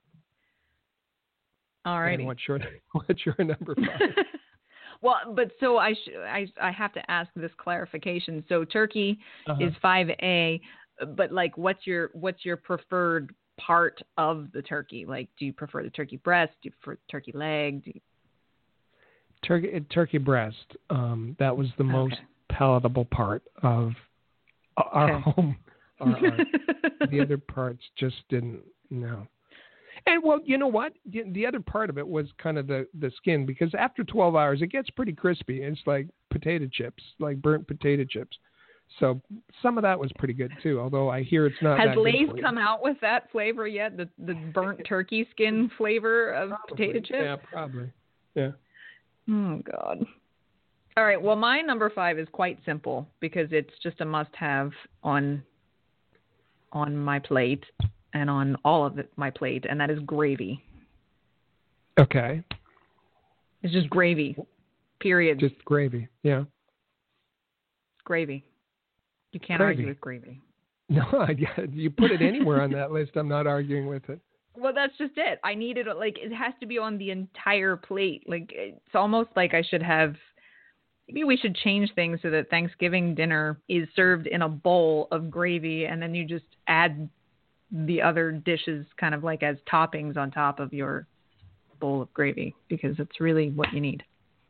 All right. And what's your what's your number five? Well, but so I, sh- I I have to ask this clarification. So turkey Uh-huh. is five A, but like, what's your what's your preferred part of the turkey? Like, do you prefer the turkey breast? Do you prefer turkey leg? Do you... Turkey turkey breast. Um, that was the most Okay. palatable part of our Okay. home. Our, our, the other parts just didn't. No. And well, you know what? The the other part of it was kind of the, the skin, because after twelve hours, it gets pretty crispy. It's like potato chips, like burnt potato chips. So some of that was pretty good too, although I hear it's not Has that good Lay's for you. come out with that flavor yet? The the burnt turkey skin flavor of Probably. potato chips? Yeah, probably. Yeah. Oh, God. All right. Well, my number five is quite simple because it's just a must-have on on my plate and on all of it, my plate, and that is gravy. Okay. It's just gravy, period. Just gravy. Yeah. Gravy. You can't Gravy. argue with gravy. No, I, you put it anywhere on that list, I'm not arguing with it. Well, that's just it. I need it, like, it has to be on the entire plate. Like, it's almost like I should have, maybe we should change things so that Thanksgiving dinner is served in a bowl of gravy, and then you just add the other dishes kind of like as toppings on top of your bowl of gravy, because it's really what you need.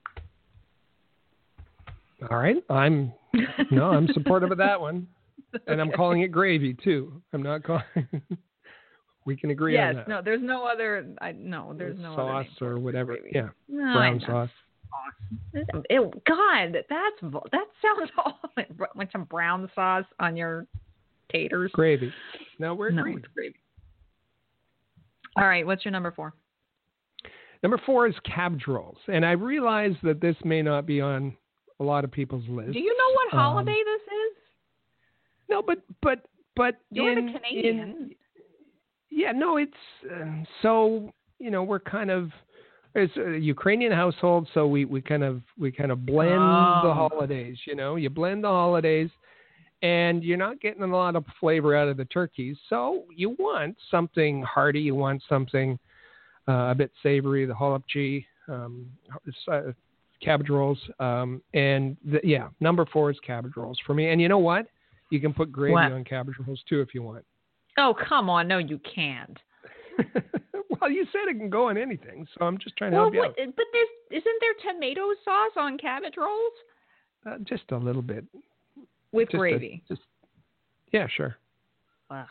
All right. I'm, no, I'm supportive of that one. And I'm Okay. calling it gravy too. I'm not calling, we can agree yes, on that. no, there's no other, I, no, there's no sauce other name for or it. whatever. Gravy. Yeah. No, Brown I know. sauce. Ew, God, that's vul- that sounds all like some brown sauce on your taters. Gravy. No, we're No, agreed. it's gravy. All right, what's your number four? Number four is cabbage rolls. And I realize that this may not be on a lot of people's lists. Do you know what Um, holiday this is? No, but, but, but You're in, the Canadian. in- yeah, no, it's, uh, so, you know, we're kind of, it's a Ukrainian household, so we, we kind of, we kind of blend Oh. the holidays, you know, you blend the holidays and you're not getting a lot of flavor out of the turkeys. So you want something hearty, you want something uh, a bit savory, the holopchi, um, uh, cabbage rolls. Um, and the, yeah, number four is cabbage rolls for me. And you know what? You can put gravy What? on cabbage rolls too if you want. Oh, come on. No, you can't. Well, you said it can go on anything, so I'm just trying to Well, help you what, out. but there's isn't there tomato sauce on cabbage rolls Uh, just a little bit. with Just a- gravy? just yeah, sure. Ugh.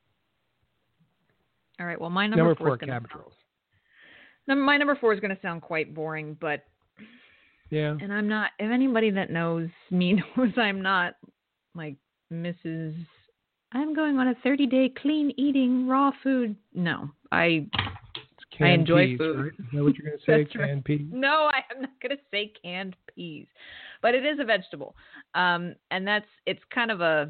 All right. Well, my number, Number four, four, is gonna cabbage sound, rolls. number, my number four is going to sound quite boring, but Yeah. and I'm not. If anybody that knows me knows I'm not like Missus I'm going on a thirty-day clean eating raw food. No, I It's canned I enjoy peas, food. Right? Is that what you're going to say? That's right. Canned peas? No, I am not going to say canned peas, but it is a vegetable, um, and that's it's kind of a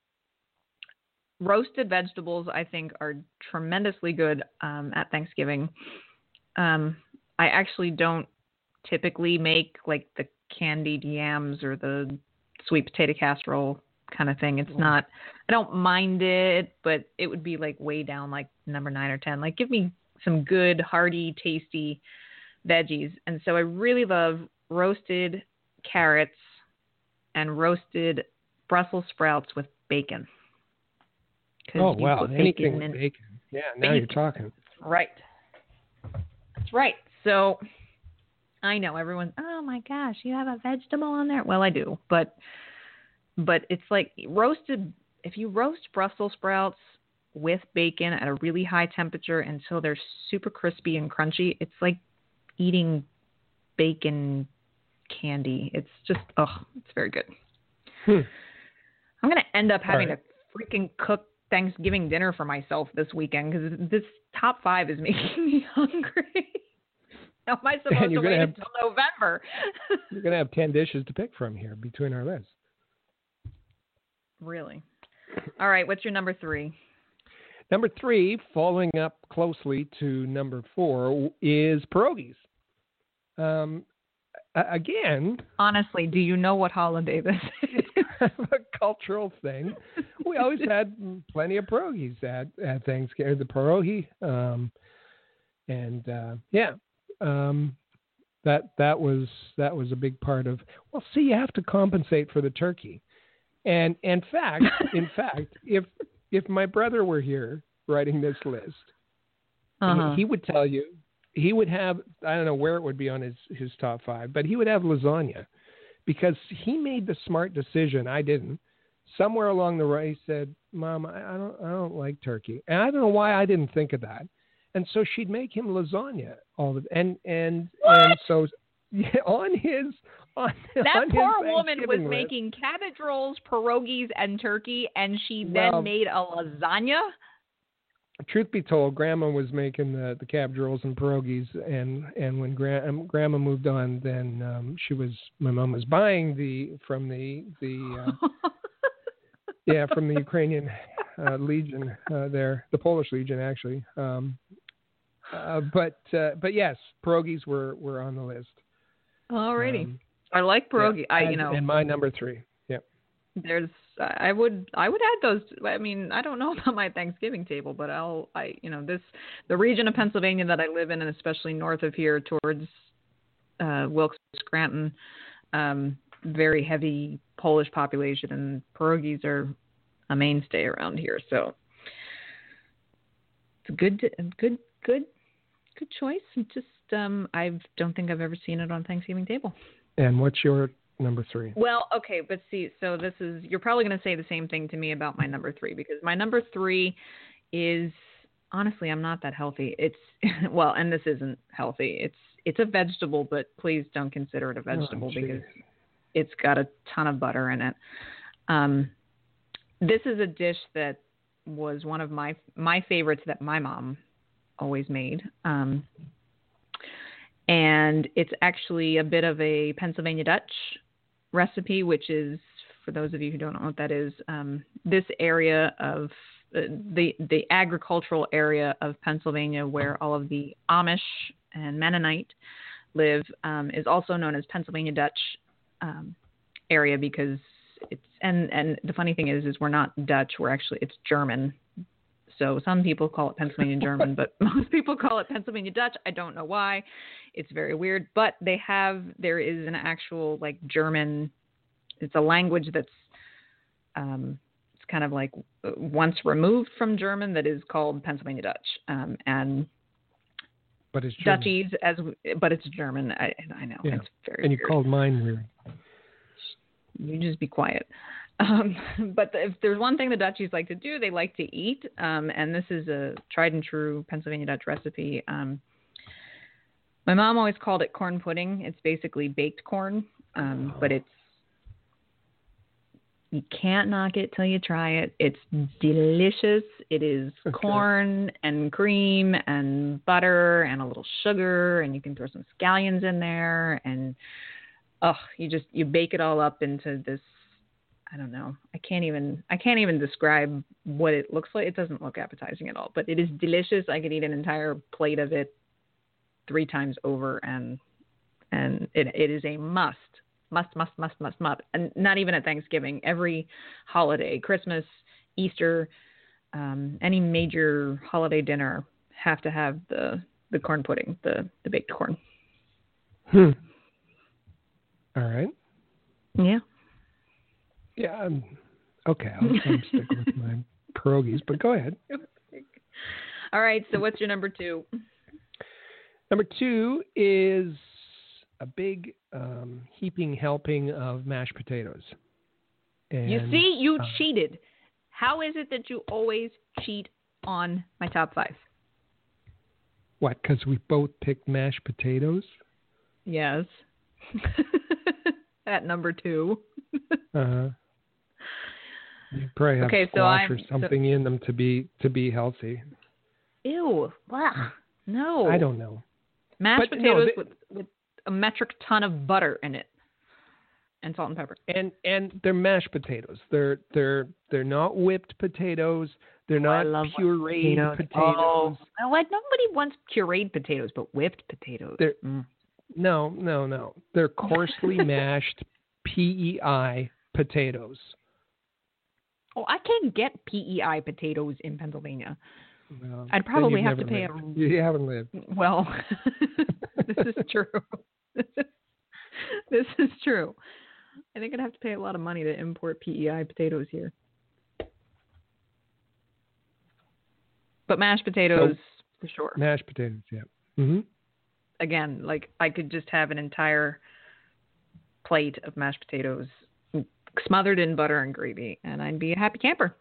roasted vegetables. I think are tremendously good um, at Thanksgiving. Um, I actually don't typically make like the candied yams or the sweet potato casserole kind of thing. It's not. I don't mind it, but it would be like way down, like number nine or ten. Like give me some good, hearty, tasty veggies. And so I really love roasted carrots and roasted Brussels sprouts with bacon. Oh, you wow. put Anything bacon with in- bacon. Yeah, now bacon. you're talking. Right. That's right. So I know everyone's, oh my gosh, you have a vegetable on there. Well, I do, but but it's like roasted. If you roast Brussels sprouts with bacon at a really high temperature until they're super crispy and crunchy, it's like eating bacon candy. It's just, oh, it's very good. Hmm. I'm going to end up having right. to freaking cook Thanksgiving dinner for myself this weekend because this top five is making me hungry. How am I supposed to wait have, until November? You're going to have ten dishes to pick from here between our lists. Really? All right. What's your number three? Number three, following up closely to number four, is pierogies. Um, again, honestly, do you know what holiday this is? It's kind of a cultural thing. We always had plenty of pierogies at, at Thanksgiving, the pierogi, um, and uh, yeah, um, that that was that was a big part of. Well, see, you have to compensate for the turkey, and in fact, in fact, if if my brother were here writing this list, uh-huh. he, he would tell you. He would have, I don't know where it would be on his, his top five, but he would have lasagna because he made the smart decision. I didn't. Somewhere along the way, he said, Mom, I, I don't I don't like turkey. And I don't know why I didn't think of that. And so she'd make him lasagna all the and and What? and so yeah, on his on that on poor his woman was Thanksgiving list, making cabbage rolls, pierogies, and turkey, and she Well, then made a lasagna. truth be told, Grandma was making the, the cabbage rolls and pierogies, and and when gra- um, Grandma moved on, then um, she was my mom was buying the from the the uh, yeah from the Ukrainian uh, Legion uh, there, the Polish Legion actually. Um, uh, but uh, but yes, pierogies were, were on the list. Alrighty, Um, I like pierogi. yeah, I and, you know and my number three. Yep. there's I would I would add those. I mean, I don't know about my Thanksgiving table, but I'll I you know this the region of Pennsylvania that I live in, and especially north of here towards uh, Wilkes, Scranton, um, very heavy Polish population, and pierogies are a mainstay around here. So it's a good good good good choice. Just um, I don't think I've ever seen it on Thanksgiving table. And what's your number three? Well, okay, but see, so this is, you're probably going to say the same thing to me about my number three, because my number three is, honestly, I'm not that healthy. It's, well, and this isn't healthy. It's, it's a vegetable, but please don't consider it a vegetable Oh, because it's got a ton of butter in it. Um, this is a dish that was one of my, my favorites that my mom always made. Um, and it's actually a bit of a Pennsylvania Dutch recipe, which is, for those of you who don't know what that is, um, this area of uh, the the agricultural area of Pennsylvania where all of the Amish and Mennonite live um, is also known as Pennsylvania Dutch um, area because it's and and the funny thing is is we're not Dutch, we're actually it's German. so some people call it Pennsylvania German, but most people call it Pennsylvania Dutch. I don't know why. It's very weird, but they have, there is an actual like German, it's a language that's, um, it's kind of like once removed from German that is called Pennsylvania Dutch. Um, and but it's German. Dutchies as, but it's German. I, I know yeah. it's very And you weird. called mine weird. You just be quiet. Um, but the, if there's one thing the Dutchies like to do, they like to eat. Um, and this is a tried and true Pennsylvania Dutch recipe. Um, my mom always called it corn pudding. It's basically baked corn, um, but it's, you can't knock it till you try it. It's delicious. It is okay. corn and cream and butter and a little sugar, and you can throw some scallions in there. And oh, you just, you bake it all up into this, I don't know. I can't even, I can't even describe what it looks like. It doesn't look appetizing at all, but it is delicious. I could eat an entire plate of it three times over, and, and it, it is a must, must, must, must, must, must. And not even at Thanksgiving, every holiday, Christmas, Easter, um, any major holiday dinner have to have the, the corn pudding, the, the baked corn. Hmm. All right. Yeah. Yeah. I'm, okay. I'll, I'll stick with my pierogies, but go ahead. All right. So what's your number two? Number two is a big um, heaping helping of mashed potatoes. And, you see, you uh, cheated. How is it that you always cheat on my top five? What? Because we both picked mashed potatoes? Yes. At number two. uh-huh. You probably have okay, squash so or something so, in them to be to be healthy. Ew. Blah. No. I don't know. Mashed but potatoes no, they, with, with a metric ton of butter in it. And salt and pepper. And and they're mashed potatoes. They're they're they're not whipped potatoes. They're oh, not I love pureed potatoes. potatoes. Oh, like nobody wants pureed potatoes, but whipped potatoes. They're, mm. No, no, no. They're coarsely mashed P E I potatoes. Oh, I can't get P E I potatoes in Pennsylvania. Well, I'd probably have to pay lived. a... You haven't lived. Well, this is true. This is true. I think I'd have to pay a lot of money to import P E I potatoes here. But mashed potatoes, so, for sure. Mashed potatoes, yeah. Mm-hmm. Again, like I could just have an entire plate of mashed potatoes smothered in butter and gravy, and I'd be a happy camper.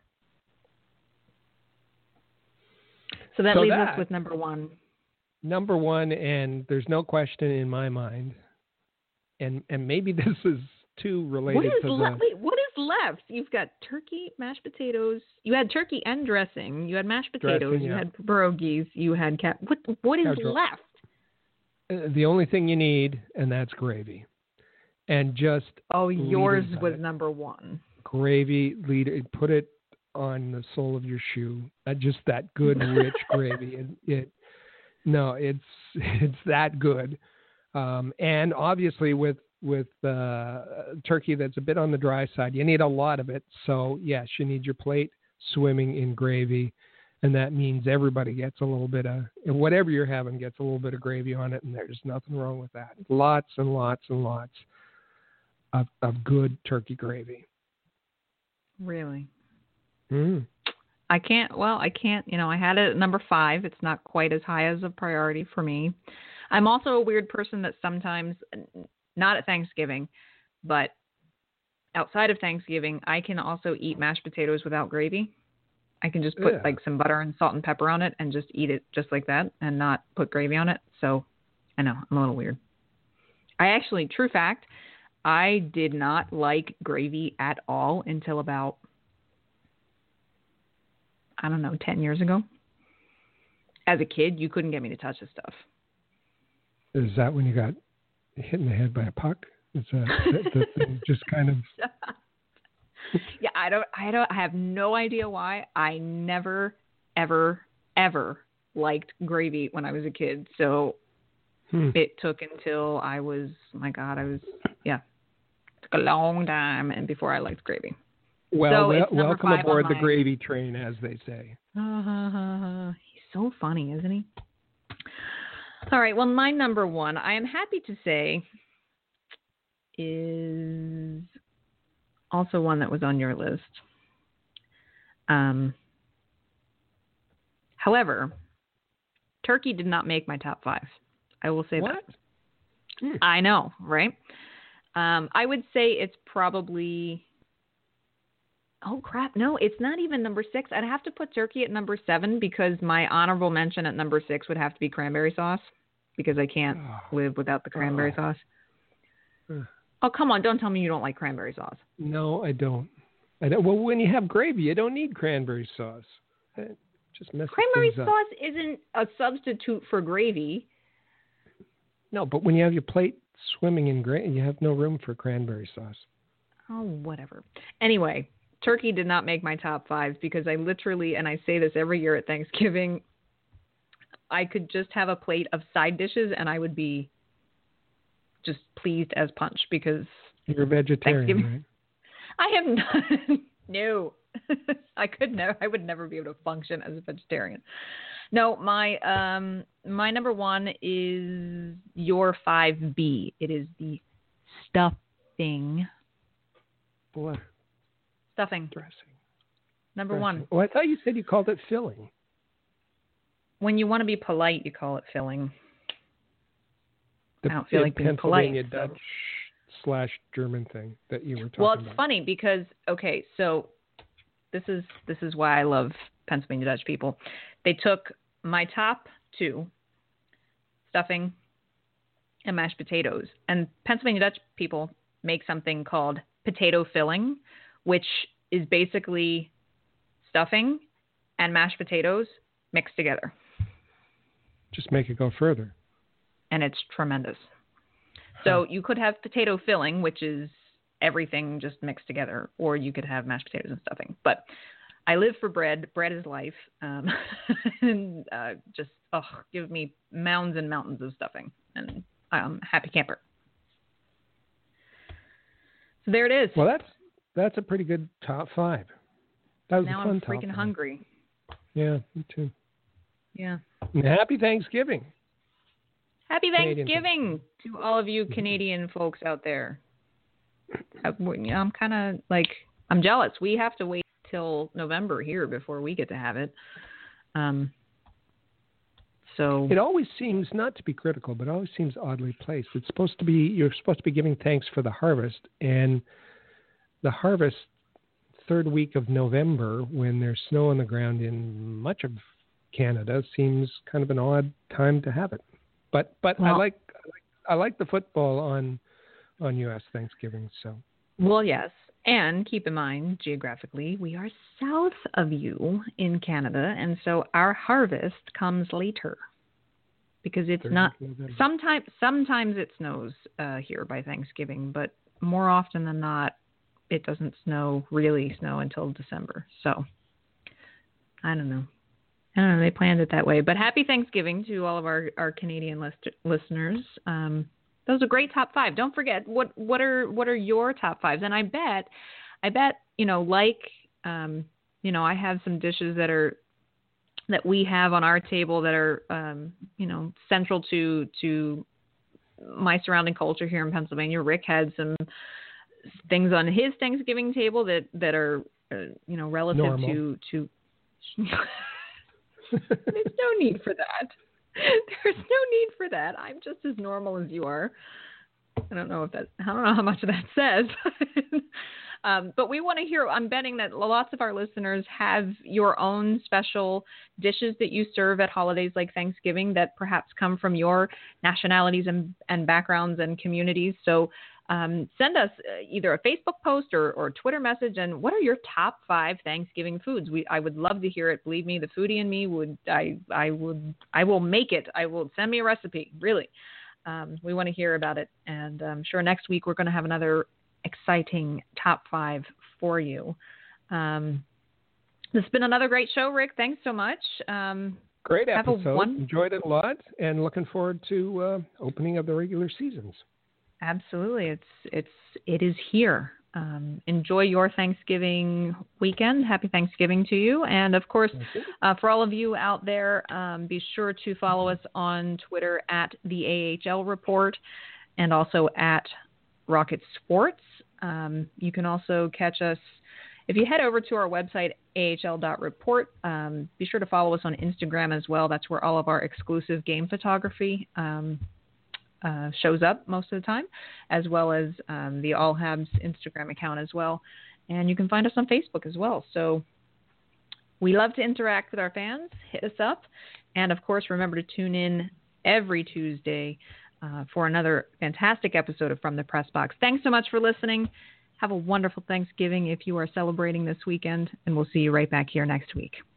So that so leaves that, us with number one. Number one, and there's no question in my mind, and and maybe this is too related what is to le- the... Wait, what is left? You've got turkey, mashed potatoes. You had turkey and dressing. You had mashed potatoes. Dressing, you yeah. had pierogies. You had cat. What what is Cow left? The only thing you need, and that's gravy. And just oh, yours liters was of it. number one. Gravy, leader, put it on the sole of your shoe. Uh, just that good, rich gravy. It, it, no, it's it's that good. Um, and obviously, with with uh, turkey that's a bit on the dry side, you need a lot of it. So yes, you need your plate swimming in gravy. And that means everybody gets a little bit of, and whatever you're having gets a little bit of gravy on it, and there's nothing wrong with that. Lots and lots and lots of, of good turkey gravy. Really? Mm. I can't, well, I can't, you know, I had it at number five. It's not quite as high as a priority for me. I'm also a weird person that sometimes, not at Thanksgiving, but outside of Thanksgiving, I can also eat mashed potatoes without gravy. I can just put yeah. like some butter and salt and pepper on it and just eat it just like that and not put gravy on it. So I know I'm a little weird. I actually, true fact, I did not like gravy at all until about, I don't know, ten years ago. As a kid, you couldn't get me to touch this stuff. Is that when you got hit in the head by a puck? Is that, that, that thing just kind of... Yeah, I don't, I don't, I have no idea why. I never, ever, ever liked gravy when I was a kid. So hmm. it took until I was, my God, I was, yeah, it took a long time and before I liked gravy. Well, so wel- it's number welcome five aboard on the my... gravy train, as they say. He's so funny, isn't he? All right. Well, my number one, I am happy to say, is also one that was on your list. Um, however, turkey did not make my top five. I will say what? that. Hmm. I know, right? Um, I would say it's probably... Oh, crap. No, it's not even number six. I'd have to put turkey at number seven because my honorable mention at number six would have to be cranberry sauce because I can't Oh. live without the cranberry Oh. sauce. Uh. Oh, come on. Don't tell me you don't like cranberry sauce. No, I don't. I don't. Well, when you have gravy, you don't need cranberry sauce. It just messes Cranberry things up. sauce isn't a substitute for gravy. No, but when you have your plate swimming in gravy, you have no room for cranberry sauce. Oh, whatever. Anyway, turkey did not make my top five because I literally, and I say this every year at Thanksgiving, I could just have a plate of side dishes and I would be just pleased as punch because You're a vegetarian, Thanksgiving, right? I have not. No, I could never. I would never be able to function as a vegetarian. No, my um my number one is your five B. It is the stuffing. What? Stuffing. Dressing. Number Dressing. one. Oh, I thought you said you called it filling. When you want to be polite, you call it filling. The I don't feel like being Pennsylvania polite. Dutch slash German thing that you were talking Well, it's about. funny because okay, so this is this is why I love Pennsylvania Dutch people. They took my top two, stuffing and mashed potatoes, and Pennsylvania Dutch people make something called potato filling, which is basically stuffing and mashed potatoes mixed together. Just make it go further. And it's tremendous. So you could have potato filling, which is everything just mixed together, or you could have mashed potatoes and stuffing. But I live for bread. Bread is life. Um, and uh, just, oh, give me mounds and mountains of stuffing. And I'm a happy camper. So there it is. Well, that's that's a pretty good top five. That was now a fun I'm top freaking five. hungry. Yeah, me too. Yeah. And happy Thanksgiving. Happy Canadian Thanksgiving to all of you Canadian folks out there. I, I'm kind of like, I'm jealous. We have to wait till November here before we get to have it. Um. So It always seems, not to be critical, but it always seems oddly placed. It's supposed to be, you're supposed to be giving thanks for the harvest, and the harvest third week of November, when there's snow on the ground in much of Canada, seems kind of an odd time to have it. But but well, I like I like I like the football on on U S Thanksgiving. So well, yes, and keep in mind geographically we are south of you in Canada, and so our harvest comes later because it's third not. week of November. Sometimes sometimes it snows uh, here by Thanksgiving, but more often than not, it doesn't snow really snow until December. So I don't know. I don't know. They planned it that way. But happy Thanksgiving to all of our, our Canadian list, listeners. Um, those are great top five. Don't forget what what are what are your top fives? And I bet, I bet you know, like um, you know, I have some dishes that are that we have on our table that are um, you know, central to to my surrounding culture here in Pennsylvania. Rick had some things on his Thanksgiving table that that are uh, you know, relative Normal. to to. There's no need for that. There's no need for that. I'm just as normal as you are. I don't know if that. I don't know how much that says. um, but we want to hear. I'm betting that lots of our listeners have your own special dishes that you serve at holidays like Thanksgiving that perhaps come from your nationalities and, and backgrounds and communities. So um, send us either a Facebook post or, or Twitter message. And what are your top five Thanksgiving foods? We I would love to hear it. Believe me, the foodie in me would. I I would. I will make it. I will send me a recipe. Really. Um, we want to hear about it. And I'm sure next week we're going to have another exciting top five for you. Um, this has been another great show, Rick. Thanks so much. Um, Great have a episode. one- Enjoyed it a lot, and looking forward to uh, opening of the regular seasons. Absolutely. It's, it's, it is here. Um, enjoy your Thanksgiving weekend. Happy Thanksgiving to you. And, of course, uh, for all of you out there, um, be sure to follow us on Twitter at the A H L Report and also at Rocket Sports. Um, you can also catch us if you head over to our website, A H L dot report. Um, be sure to follow us on Instagram as well. That's where all of our exclusive game photography um Uh, shows up most of the time, as well as um, the All Habs Instagram account as well. And you can find us on Facebook as well. So we love to interact with our fans. Hit us up. And, of course, remember to tune in every Tuesday uh, for another fantastic episode of From the Press Box. Thanks so much for listening. Have a wonderful Thanksgiving if you are celebrating this weekend, and we'll see you right back here next week.